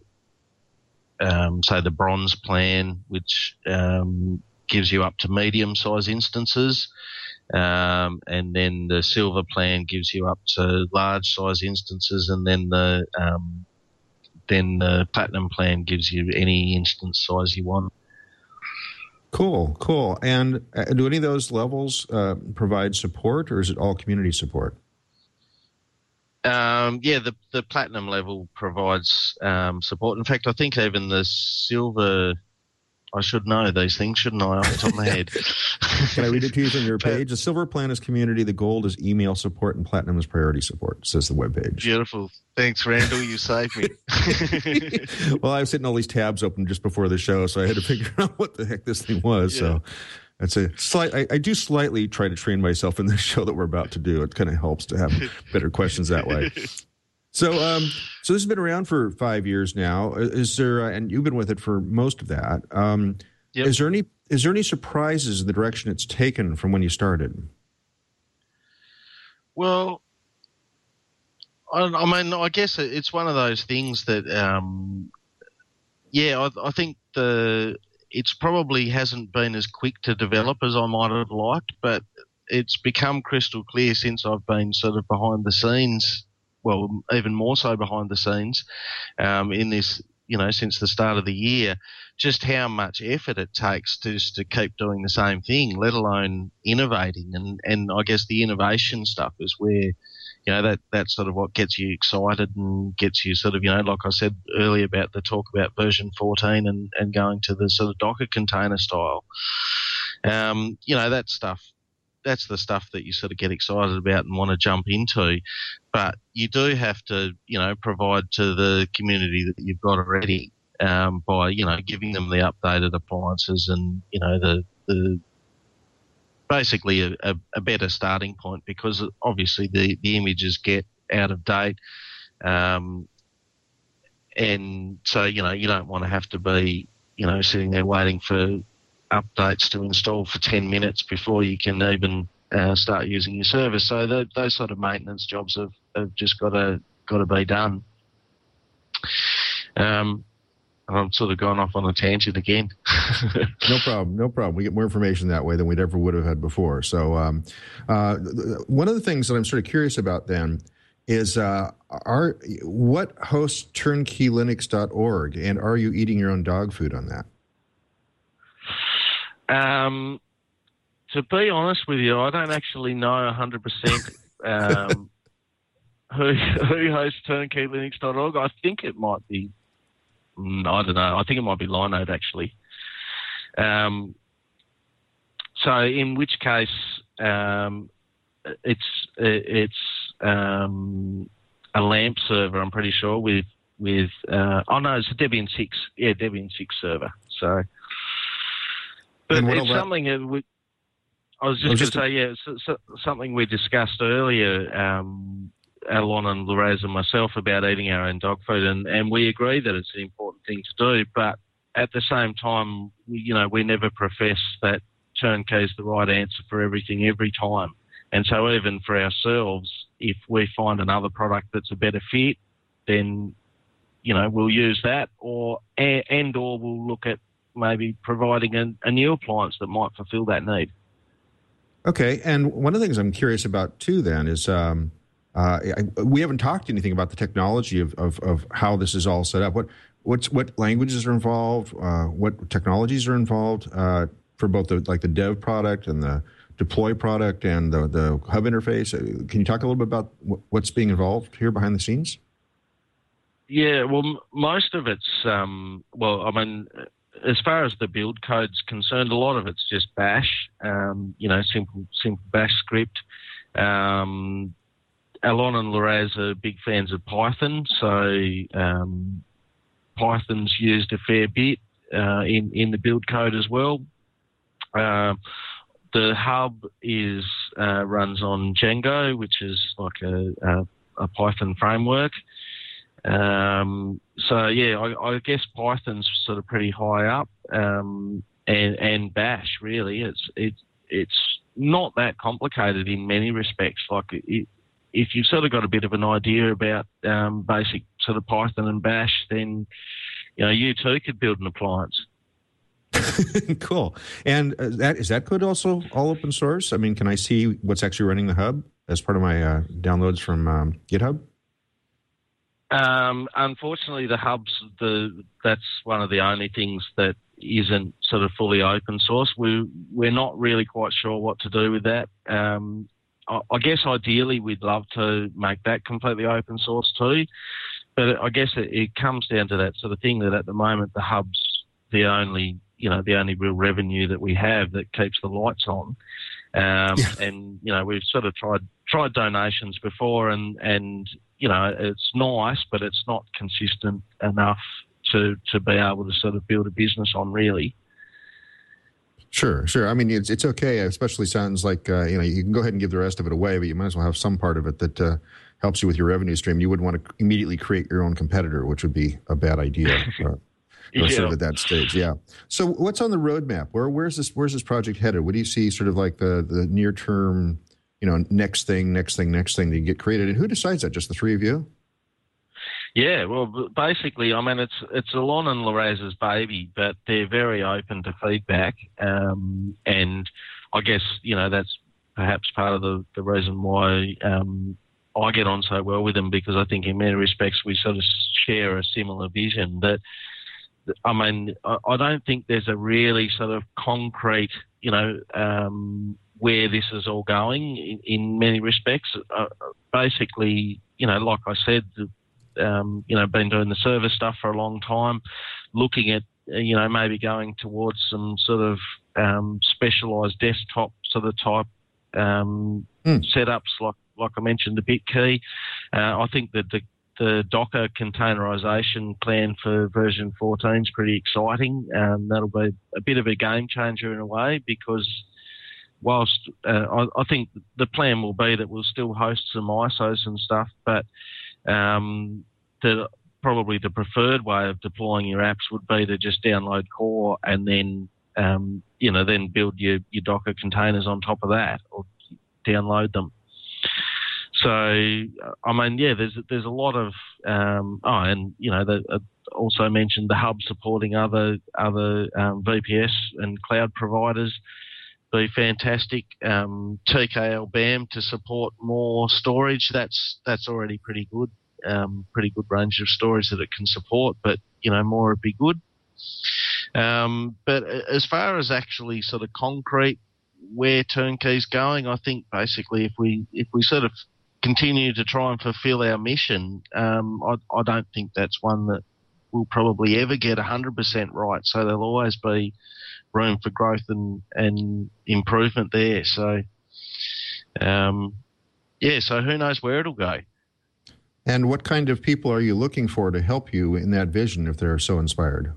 um, say the bronze plan, which um, gives you up to medium size instances, um, and then the silver plan gives you up to large size instances, and then the um, then the platinum plan gives you any instance size you want. Cool, cool. And uh, do any of those levels uh, provide support, or is it all community support? Um, yeah, the the platinum level provides um, support. In fact, I think even the silver, I should know these things, shouldn't I, off the top of my head? Can I read it to you from your page? The silver plan is community, the gold is email support, and platinum is priority support, says the webpage. Beautiful. Thanks, Randall. You saved me. Well, I was hitting all these tabs open just before the show, so I had to figure out what the heck this thing was. Yeah. So that's a slight. I, I do slightly try to train myself in this show that we're about to do. It kind of helps to have better questions that way. So, um, so this has been around for five years now. Is there, uh, and you've been with it for most of that. Um, yep. Is there any, is there any surprises in the direction it's taken from when you started? Well, I, I mean, I guess it's one of those things that, um, yeah, I, I think the. It's probably hasn't been as quick to develop as I might have liked, but it's become crystal clear since I've been sort of behind the scenes, well, even more so behind the scenes, um, in this, you know, since the start of the year, just how much effort it takes to, just to keep doing the same thing, let alone innovating. And, and I guess the innovation stuff is where, you know, that, that's sort of what gets you excited and gets you sort of, you know, like I said earlier about the talk about version fourteen and, and going to the sort of Docker container style. Um, you know, that stuff, that's the stuff that you sort of get excited about and want to jump into. But you do have to, you know, provide to the community that you've got already um, by, you know, giving them the updated appliances and, you know, the, the basically a, a, a better starting point, because obviously the, the images get out of date. Um, and so, you know, you don't want to have to be, you know, sitting there waiting for updates to install for ten minutes before you can even uh, start using your service. So the, those sort of maintenance jobs have, have just got to got to be done. Um, I'm sort of going off on a tangent again. No problem, no problem. We get more information that way than we'd ever would have had before. So um, uh, one of the things that I'm sort of curious about then is uh, are what hosts turnkey linux dot org, and are you eating your own dog food on that? Um, to be honest with you, I don't actually know one hundred percent um, who, who hosts turnkey linux dot org. I think it might be I don't know. I think it might be Linode, actually. Um, so in which case, um, it's it's um, a LAMP server, I'm pretty sure, with, with uh, oh no, it's a Debian six. Yeah, Debian six server. So, but it's something that we, I was just going to say, yeah, it's, it's something we discussed earlier, um, Alon and Loraz and myself, about eating our own dog food, and, and we agree that it's an important thing to do, but at the same time, you know, we never profess that turnkey is the right answer for everything every time. And so even for ourselves, if we find another product that's a better fit, then, you know, we'll use that, or and or we'll look at maybe providing a, a new appliance that might fulfill that need. Okay, and one of the things I'm curious about too then is um, uh, I, we haven't talked anything about the technology of, of, of how this is all set up. What what's what languages are involved? Uh, what technologies are involved uh, for both the like the dev product and the deploy product and the the hub interface? Can you talk a little bit about what's being involved here behind the scenes? Yeah, well, m- most of it's um, well, I mean. As far as the build code's concerned, a lot of it's just Bash, um, you know, simple simple Bash script. Um, Alon and Loraz are big fans of Python, so um, Python's used a fair bit uh, in, in the build code as well. Uh, the hub is uh, runs on Django, which is like a, a, a Python framework. Um, so yeah, I, I guess Python's sort of pretty high up, um, and, and Bash really. It's it, it's not that complicated in many respects. Like it, if you've sort of got a bit of an idea about um, basic sort of Python and Bash, then you know you too could build an appliance. Cool. And uh, that is that code also all open source? I mean, can I see what's actually running the hub as part of my uh, downloads from um, GitHub? Um, unfortunately, the hub's the that's one of the only things that isn't sort of fully open source. We we're not really quite sure what to do with that. Um, I, I guess ideally we'd love to make that completely open source too, but I guess it, it comes down to that sort of thing that at the moment the hub's the only you know the only real revenue that we have that keeps the lights on. Um, yeah. And you know we've sort of tried tried donations before, and and you know it's nice, but it's not consistent enough to to be able to sort of build a business on, really. Sure, sure. I mean, it's it's okay. It especially sounds like uh, you know you can go ahead and give the rest of it away, but you might as well have some part of it that uh, helps you with your revenue stream. You wouldn't want to immediately create your own competitor, which would be a bad idea. uh, Yeah. Sort of at that stage, yeah. So, what's on the roadmap? Where, where's this? Where's this project headed? What do you see, sort of like the the near term, you know, next thing, next thing, next thing that you get created? And who decides that? Just the three of you? Yeah. Well, basically, I mean, it's it's Alon and Loraz's baby, but they're very open to feedback, um, and I guess you know that's perhaps part of the the reason why um, I get on so well with them, because I think in many respects we sort of share a similar vision that. I mean, I don't think there's a really sort of concrete, you know, um, where this is all going in, in many respects. Uh, basically, you know, like I said, um, you know, been doing the server stuff for a long time, looking at, you know, maybe going towards some sort of um, specialised desktop sort of type um, mm. setups, like like I mentioned, the BitKey. Uh, I think that the The Docker containerization plan for version fourteen is pretty exciting. Um, that'll be a bit of a game changer in a way, because whilst uh, I, I think the plan will be that we'll still host some I S Os and stuff, but um, the, probably the preferred way of deploying your apps would be to just download Core and then um, you know then build your, your Docker containers on top of that, or download them. so, I mean, yeah, there's there's a lot of um, oh, and you know, the, uh, also mentioned the hub supporting other other um, V P S and cloud providers. Be fantastic. Um, T K L B A M to support more storage. That's that's already pretty good. Um, pretty good range of storage that it can support, but you know, more would be good. Um, but as far as actually sort of concrete where Turnkey's going, I think basically if we if we sort of continue to try and fulfil our mission, um, I, I don't think that's one that will probably ever get one hundred percent right. So there'll always be room for growth and, and improvement there. So, um, yeah, so who knows where it'll go. And what kind of people are you looking for to help you in that vision if they're so inspired?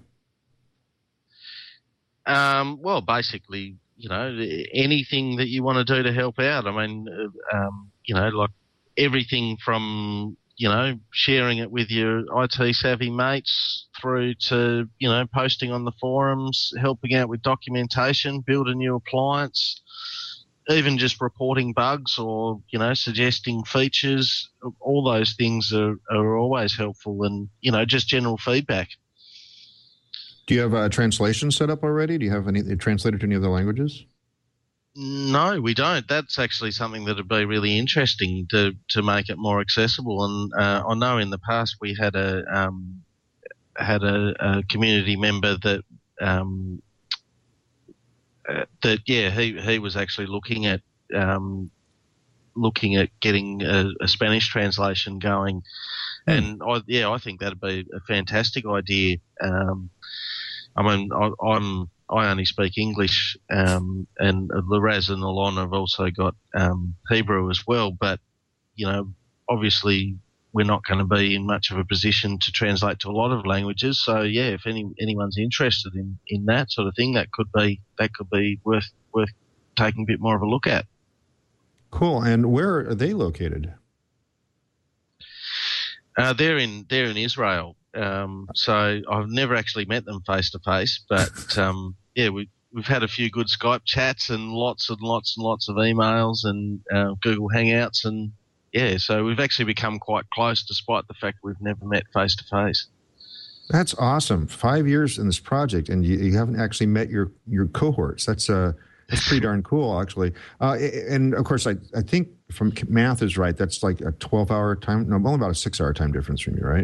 Um, well, basically, you know, anything that you want to do to help out. I mean, uh, um, you know, like everything from, you know, sharing it with your I T savvy mates through to, you know, posting on the forums, helping out with documentation, build a new appliance, even just reporting bugs or, you know, suggesting features. All those things are, are always helpful, and, you know, just general feedback. Do you have a translation set up already? Do you have any translated to any other languages? No, we don't. That's actually something that would be really interesting to, to make it more accessible. And uh, I know in the past we had a um, had a, a community member that um, uh, that yeah he he was actually looking at um, looking at getting a, a Spanish translation going, mm. and I, yeah, I think that'd be a fantastic idea. Um, I mean, I, I'm. I only speak English, um, and Laraz and Alon have also got um, Hebrew as well. But, you know, obviously we're not going to be in much of a position to translate to a lot of languages. So, yeah, if any anyone's interested in, in that sort of thing, that could be that could be worth worth taking a bit more of a look at. Cool. And where are they located? Uh, they're in they're in Israel. Um, so I've never actually met them face to face, but um, yeah, we, we've had a few good Skype chats and lots and lots and lots of emails and uh, Google Hangouts, and yeah, so we've actually become quite close despite the fact we've never met face to face. That's awesome. Five years in this project, and you, you haven't actually met your, your cohorts. That's uh, that's pretty darn cool, actually. Uh, and of course, I I think from math is right. That's like a twelve-hour time. No, only about a six-hour time difference from you, right?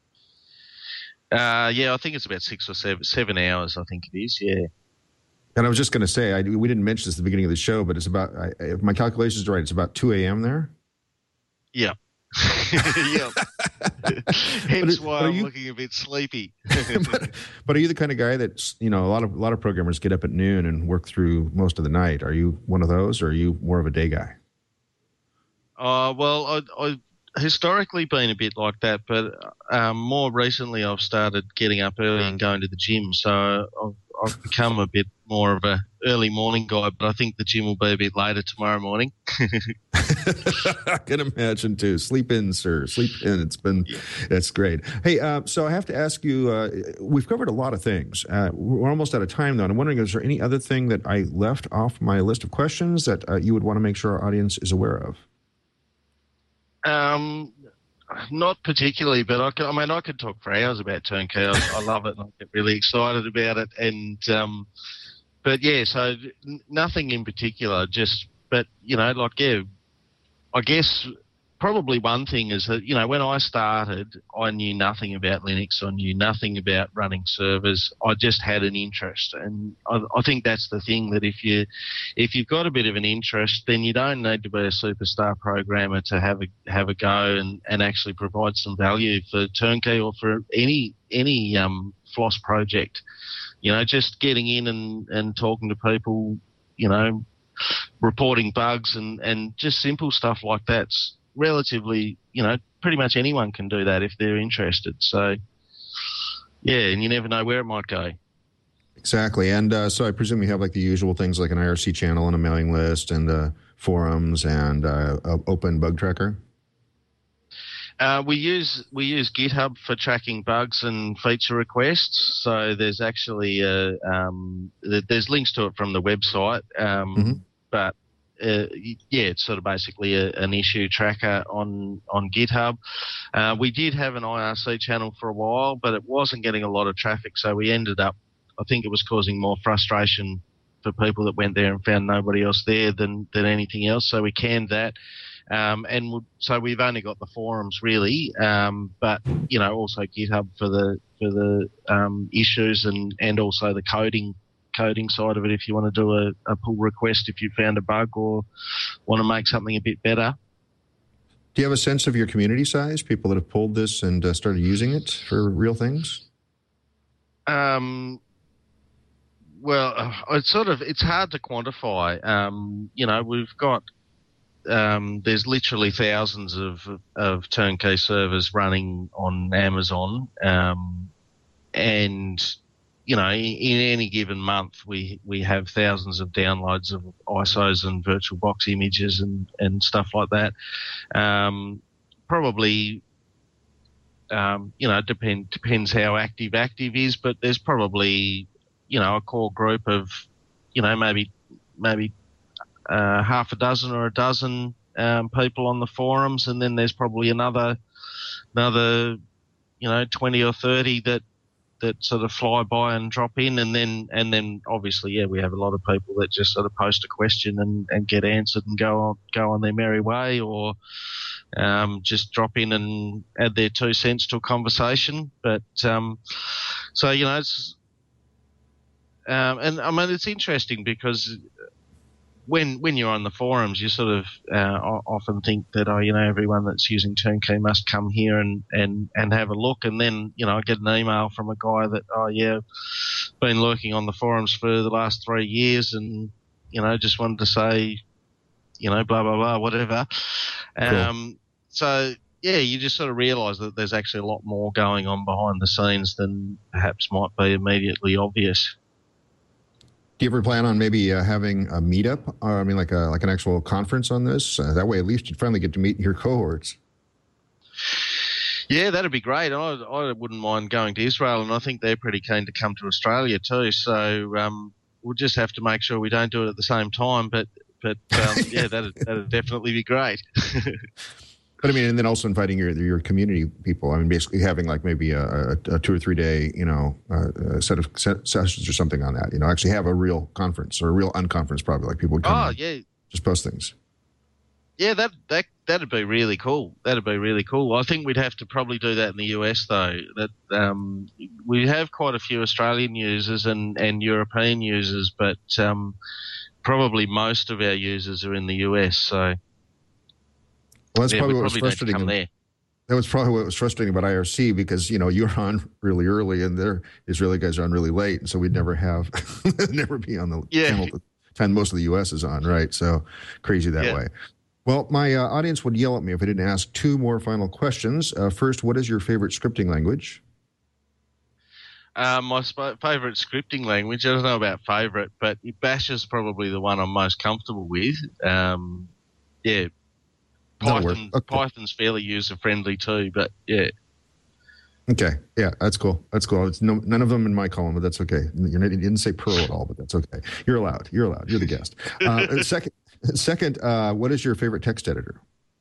Uh, yeah, I think it's about six or seven, seven hours, I think it is, yeah. And I was just going to say, I, we didn't mention this at the beginning of the show, but it's about, I, if my calculations are right, it's about two a.m. there? Yeah. yeah. Hence it, why I'm you, looking a bit sleepy. but, but are you the kind of guy that's, you know, a lot of a lot of programmers get up at noon and work through most of the night. Are you one of those, or are you more of a day guy? Uh, well, I... I historically been a bit like that, but um, more recently I've started getting up early and going to the gym, so I've, I've become a bit more of a early morning guy, but I think the gym will be a bit later tomorrow morning. I can imagine too. Sleep in, sir. Sleep in. It's been, yeah. That's great. Hey, uh, so I have to ask you, uh, we've covered a lot of things. Uh, we're almost out of time though, and I'm wondering, is there any other thing that I left off my list of questions that uh, you would want to make sure our audience is aware of? Um, not particularly, but I, can, I mean, I could talk for hours about Turnkey. I, I love it, and I get really excited about it. And um, but yeah, so nothing in particular. Just, but you know, like yeah, I guess probably one thing is that, you know, when I started, I knew nothing about Linux. I knew nothing about running servers. I just had an interest, and I, I think that's the thing, that if you if you've got a bit of an interest, then you don't need to be a superstar programmer to have a have a go and, and actually provide some value for Turnkey or for any any um, Floss project. You know, just getting in and, and talking to people, you know, reporting bugs and, and just simple stuff like that's relatively, you know, pretty much anyone can do that if they're interested. So, yeah, and you never know where it might go. Exactly. And uh, so I presume you have like the usual things like an I R C channel and a mailing list and uh, forums and uh, an open bug tracker? Uh, we use we use GitHub for tracking bugs and feature requests. So there's actually uh, um, there's links to it from the website, um, mm-hmm. but uh, yeah, it's sort of basically a, an issue tracker on on GitHub. Uh, we did have an I R C channel for a while, but it wasn't getting a lot of traffic, so we ended up, I think it was causing more frustration for people that went there and found nobody else there than, than anything else, so we canned that. Um, and we'll, so we've only got the forums really, um, but you know, also GitHub for the for the um, issues and, and also the coding coding side of it. If you want to do a, a pull request, if you found a bug or want to make something a bit better. Do you have a sense of your community size? People that have pulled this and uh, started using it for real things? Um. Well, it's sort of it's hard to quantify. Um. You know, we've got. Um, there's literally thousands of of turnkey servers running on Amazon, um, and you know, in, in any given month, we we have thousands of downloads of I S Os and VirtualBox images and and stuff like that. Um, probably, um, you know, depend depends how active active is, but there's probably, you know, a core group of, you know, maybe maybe. Uh, half a dozen or a dozen um, people on the forums, and then there's probably another, another, you know, twenty or thirty that that sort of fly by and drop in, and then and then obviously, yeah, we have a lot of people that just sort of post a question and, and get answered and go on go on their merry way, or um, just drop in and add their two cents to a conversation. But um, so you know, it's um, and I mean it's interesting because. When when you're on the forums, you sort of uh, often think that, oh, you know, everyone that's using Turnkey must come here and, and, and have a look. And then, you know, I get an email from a guy that, oh, yeah, been lurking on the forums for the last three years and, you know, just wanted to say, you know, blah, blah, blah, whatever. Cool. Um, so, yeah, you just sort of realise that there's actually a lot more going on behind the scenes than perhaps might be immediately obvious. Do you ever plan on maybe uh, having a meetup, or I mean, like a like an actual conference on this? Uh, that way, at least you'd finally get to meet your cohorts. Yeah, that'd be great. I, I wouldn't mind going to Israel, and I think they're pretty keen to come to Australia too. So um, we'll just have to make sure we don't do it at the same time. But but um, yeah, that'd, that'd definitely be great. But I mean, and then also inviting your your community people. I mean, basically having like maybe a, a, a two or three day, you know, uh, a set of set sessions or something on that. You know, actually have a real conference or a real unconference, probably like people would come. Oh and yeah, just post things. Yeah, that that that'd be really cool. That'd be really cool. I think we'd have to probably do that in the U S though. That um, we have quite a few Australian users and, and European users, but um, probably most of our users are in the U S. So. Well, that's yeah, probably what probably was frustrating. There. That was probably what was frustrating about I R C because, you know, you're on really early and their Israeli guys are on really late. And so we'd never have, never be on the yeah. channel the time most of the U S is on, right? So crazy that yeah. way. Well, my uh, audience would yell at me if I didn't ask two more final questions. Uh, first, what is your favorite scripting language? Uh, my sp- favorite scripting language, I don't know about favorite, but Bash is probably the one I'm most comfortable with. Um, yeah. Python, okay. Python's fairly user-friendly too, but yeah. Okay, yeah, that's cool. That's cool. It's no, none of them in my column, but that's okay. You didn't say Perl at all, but that's okay. You're allowed. You're allowed. You're the guest. Uh, second, second, uh, what is your favorite text editor?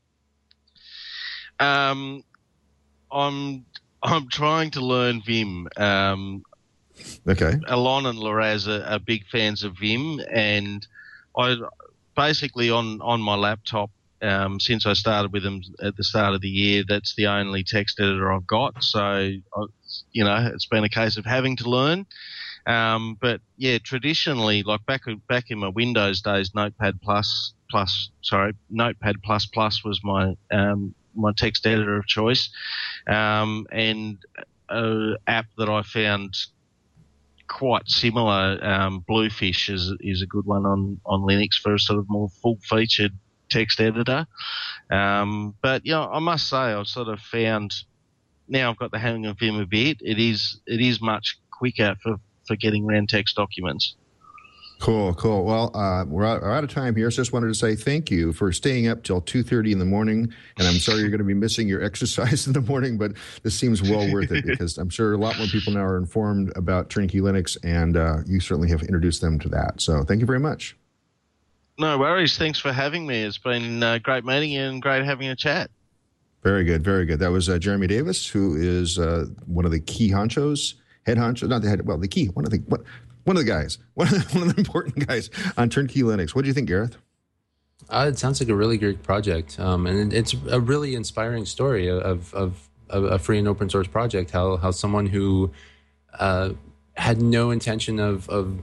Um, I'm I'm trying to learn Vim. Um, okay. Alon and Laraz are, are big fans of Vim, and I basically on on my laptop. Um, since I started with them at the start of the year, that's the only text editor I've got. So, I, you know, it's been a case of having to learn. Um, but yeah, traditionally, like back back in my Windows days, Notepad plus plus sorry, Notepad plus plus was my um, my text editor of choice, um, and an app that I found quite similar, um, Bluefish is is a good one on on Linux for a sort of more full featured text editor. Um, but, you know, I must say I've sort of found now I've got the hang of Vim a bit. It is it is much quicker for, for getting around text documents. Cool, cool. Well, uh, we're, out, we're out of time here, so just wanted to say thank you for staying up till two thirty in the morning, and I'm sorry you're going to be missing your exercise in the morning, but this seems well worth it because I'm sure a lot more people now are informed about Turnkey Linux, and uh, you certainly have introduced them to that. So thank you very much. No worries. Thanks for having me. It's been uh, great meeting you and great having a chat. Very good, very good. That was uh, Jeremy Davis, who is uh, one of the key honchos, head honchos, not the head, well, the key, one of the what, one of the guys, one of the, one of the important guys on Turnkey Linux. What do you think, Gareth? Uh, it sounds like a really great project, um, and it's a really inspiring story of, of, of a free and open source project. How how someone who uh, had no intention of of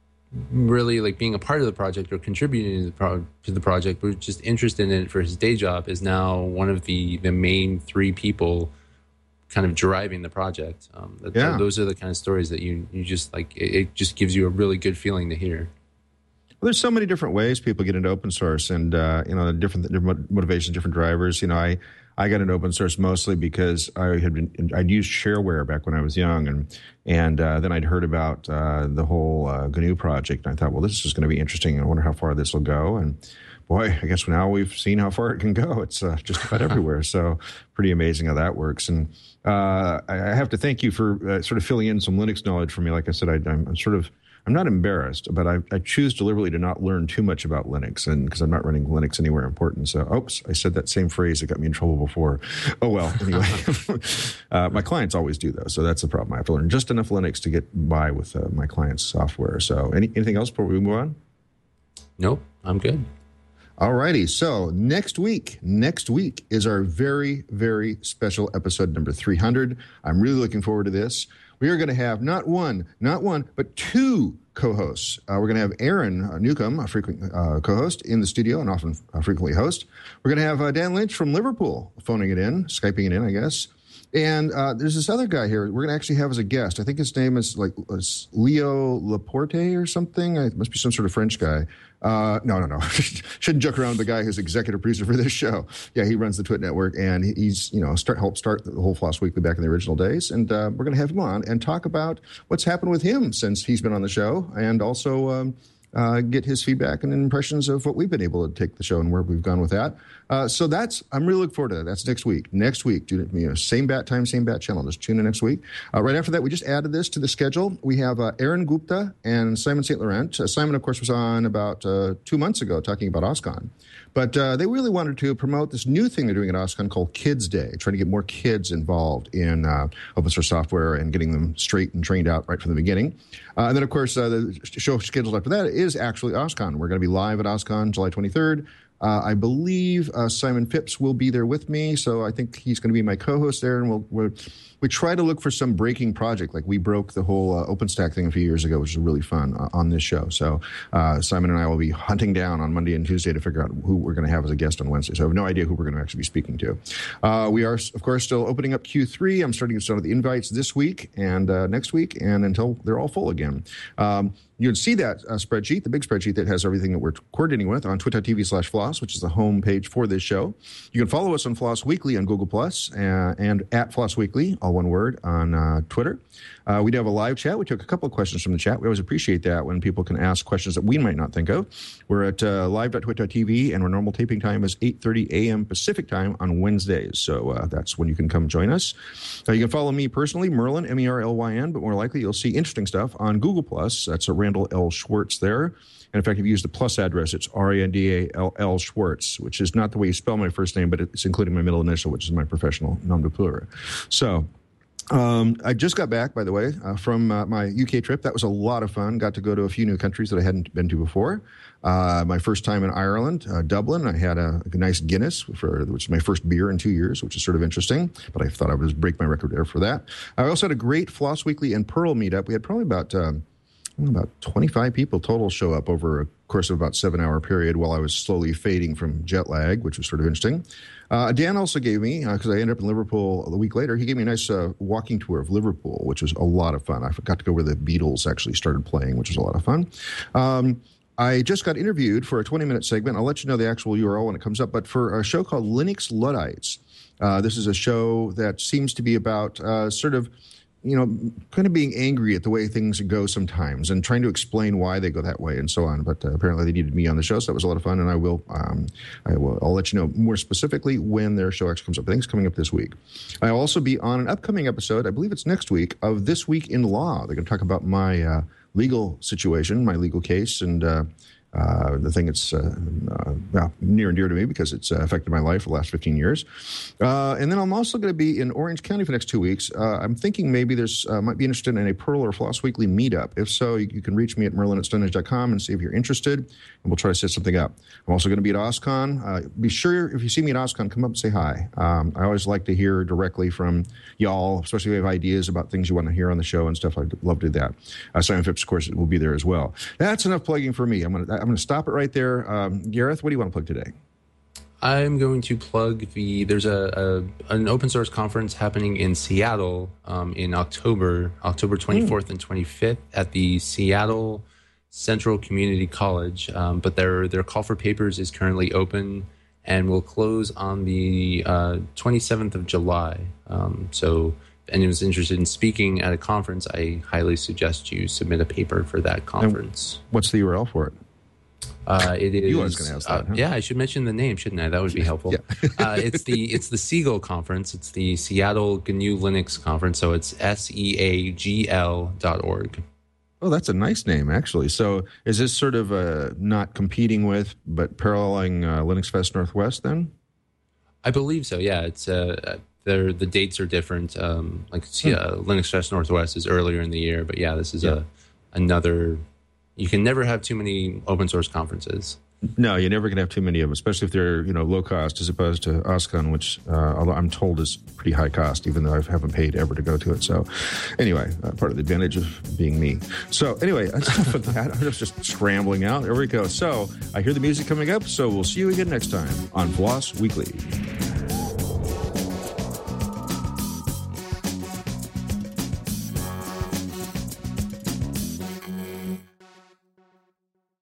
really like being a part of the project or contributing to the, pro- to the project, but was just interested in it for his day job, is now one of the, the main three people kind of driving the project. Um, that, yeah. Those are the kind of stories that you, you just like, it, it just gives you a really good feeling to hear. Well, there's so many different ways people get into open source, and uh, you know, different, different motivations, different drivers. You know, I I got into open source mostly because I had been I'd used shareware back when I was young, and and uh, then I'd heard about uh, the whole uh, G N U project, and I thought, well, this is going to be interesting. I wonder how far this will go. And boy, I guess now we've seen how far it can go. It's uh, just about everywhere. So pretty amazing how that works. And uh, I have to thank you for uh, sort of filling in some Linux knowledge for me. Like I said, I, I'm, I'm sort of I'm not embarrassed, but I, I choose deliberately to not learn too much about Linux, and because I'm not running Linux anywhere important. So, oops, I said that same phrase that got me in trouble before. Oh, well, anyway. uh, my clients always do, though, so that's the problem. I have to learn just enough Linux to get by with uh, my clients' software. So any, anything else before we move on? Nope, I'm good. All righty. So next week, next week is our very, very special episode number three hundred. I'm really looking forward to this. We are going to have not one, not one, but two co-hosts. Uh, we're going to have Aaron uh, Newcomb, a frequent uh, co-host in the studio and often uh, frequently host. We're going to have uh, Dan Lynch from Liverpool phoning it in, Skyping it in, I guess. And uh, there's this other guy here we're going to actually have as a guest. I think his name is like uh, Leo Laporte or something. It must be some sort of French guy. Uh, no, no, no. Shouldn't joke around with the guy who's executive producer for this show. Yeah, he runs the Twit Network, and he's, you know, start helped start the whole Floss Weekly back in the original days. And uh, we're going to have him on and talk about what's happened with him since he's been on the show, and also um, uh, get his feedback and impressions of what we've been able to take the show and where we've gone with that. Uh, so that's, I'm really looking forward to that. That's next week. Next week, do, you know, same bat time, same bat channel. Just tune in next week. Uh, right after that, we just added this to the schedule. We have uh, Aaron Gupta and Simon Saint Laurent. Uh, Simon, of course, was on about uh, two months ago talking about OSCON. But uh, they really wanted to promote this new thing they're doing at OSCON called Kids Day, trying to get more kids involved in uh, open source software and getting them straight and trained out right from the beginning. Uh, and then, of course, uh, the show scheduled after that is actually OSCON. We're going to be live at OSCON July twenty-third. Uh, I believe uh, Simon Phipps will be there with me, so I think he's going to be my co-host there, and we'll, we'll we try to look for some breaking project. Like we broke the whole uh, OpenStack thing a few years ago, which was really fun uh, on this show. So uh, Simon and I will be hunting down on Monday and Tuesday to figure out who we're going to have as a guest on Wednesday. So I have no idea who we're going to actually be speaking to. Uh, we are, of course, still opening up Q three. I'm starting to start the invites this week and uh, next week, and until they're all full again. Um, You can see that uh, spreadsheet, the big spreadsheet that has everything that we're coordinating with on twit.tv slash floss, which is the home page for this show. You can follow us on Floss Weekly on Google Plus, uh, and at Floss Weekly, all one word, on uh, Twitter. Uh, we do have a live chat. We took a couple of questions from the chat. We always appreciate that when people can ask questions that we might not think of. We're at uh, live dot twit dot t v, and our normal taping time is eight thirty a.m. Pacific time on Wednesdays. So uh, that's when you can come join us. Uh, you can follow me personally, Merlin, M E R L Y N, but more likely you'll see interesting stuff on Google Plus. That's a Randall L. Schwartz there. And in fact, if you use the plus address, it's R A N D A L L Schwartz, which is not the way you spell my first name, but it's including my middle initial, which is my professional nom de plume. So um, I just got back, by the way, uh, from uh, my U K trip. That was a lot of fun. Got to go to a few new countries that I hadn't been to before. Uh, my first time in Ireland, uh, Dublin, I had a, a nice Guinness, for, which is my first beer in two years, which is sort of interesting. But I thought I would break my record there for that. I also had a great Floss Weekly and Perl meetup. We had probably about... Um, About twenty-five people total show up over a course of about seven-hour period while I was slowly fading from jet lag, which was sort of interesting. Uh, Dan also gave me, because uh, I ended up in Liverpool a week later, he gave me a nice uh, walking tour of Liverpool, which was a lot of fun. I got to go where the Beatles actually started playing, which was a lot of fun. Um, I just got interviewed for a twenty-minute segment. I'll let you know the actual U R L when it comes up, but for a show called Linux Luddites. Uh, this is a show that seems to be about uh, sort of you know, kind of being angry at the way things go sometimes and trying to explain why they go that way and so on. But uh, apparently they needed me on the show, so that was a lot of fun. And I will, um, I will, I'll let you know more specifically when their show actually comes up. I think it's coming up this week. I'll also be on an upcoming episode, I believe it's next week, of This Week in Law. They're going to talk about my uh, legal situation, my legal case, and uh, uh, the thing that's uh, uh, well, near and dear to me because it's uh, affected my life for the last fifteen years. Uh, and then I'm also going to be in Orange County for the next two weeks. Uh, I'm thinking maybe there's uh, might be interested in a Pearl or Floss Weekly meetup. If so, you, you can reach me at merlin at stonehenge dot com and see if you're interested, and we'll try to set something up. I'm also going to be at OSCON. Uh, be sure if you see me at OSCON, come up and say hi. Um, I always like to hear directly from y'all, especially if you have ideas about things you want to hear on the show and stuff. I'd love to do that. Uh, Simon Phipps, of course, will be there as well. That's enough plugging for me. I'm going to I'm going to stop it right there. Um, Gareth, what do you want to plug today? I'm going to plug the, there's a, a an open source conference happening in Seattle um, in October, October twenty-fourth mm. and twenty-fifth at the Seattle Central Community College. Um, but their, their call for papers is currently open and will close on the uh, twenty-seventh of July. Um, so if anyone's interested in speaking at a conference, I highly suggest you submit a paper for that conference. And what's the U R L for it? Uh, it is. You was going to ask that, uh, huh? Yeah, I should mention the name, shouldn't I? That would be helpful. Yeah. uh, it's the it's the Seagull Conference. It's the Seattle G N U Linux Conference. So it's S E A G L dot org. Oh, that's a nice name, actually. So is this sort of uh, not competing with, but paralleling uh, Linux Fest Northwest then? I believe so, yeah. It's uh, the dates are different. Um, like hmm. uh, Linux Fest Northwest is earlier in the year, but yeah, this is yeah. a another... You can never have too many open source conferences. No, you're never going to have too many of them, especially if they're, you know, low cost as opposed to OSCON, which, uh, although I'm told is pretty high cost, even though I haven't paid ever to go to it. So anyway, uh, part of the advantage of being me. So anyway, that's enough of that. I'm just, just scrambling out. There we go. So I hear the music coming up, so we'll see you again next time on Floss Weekly.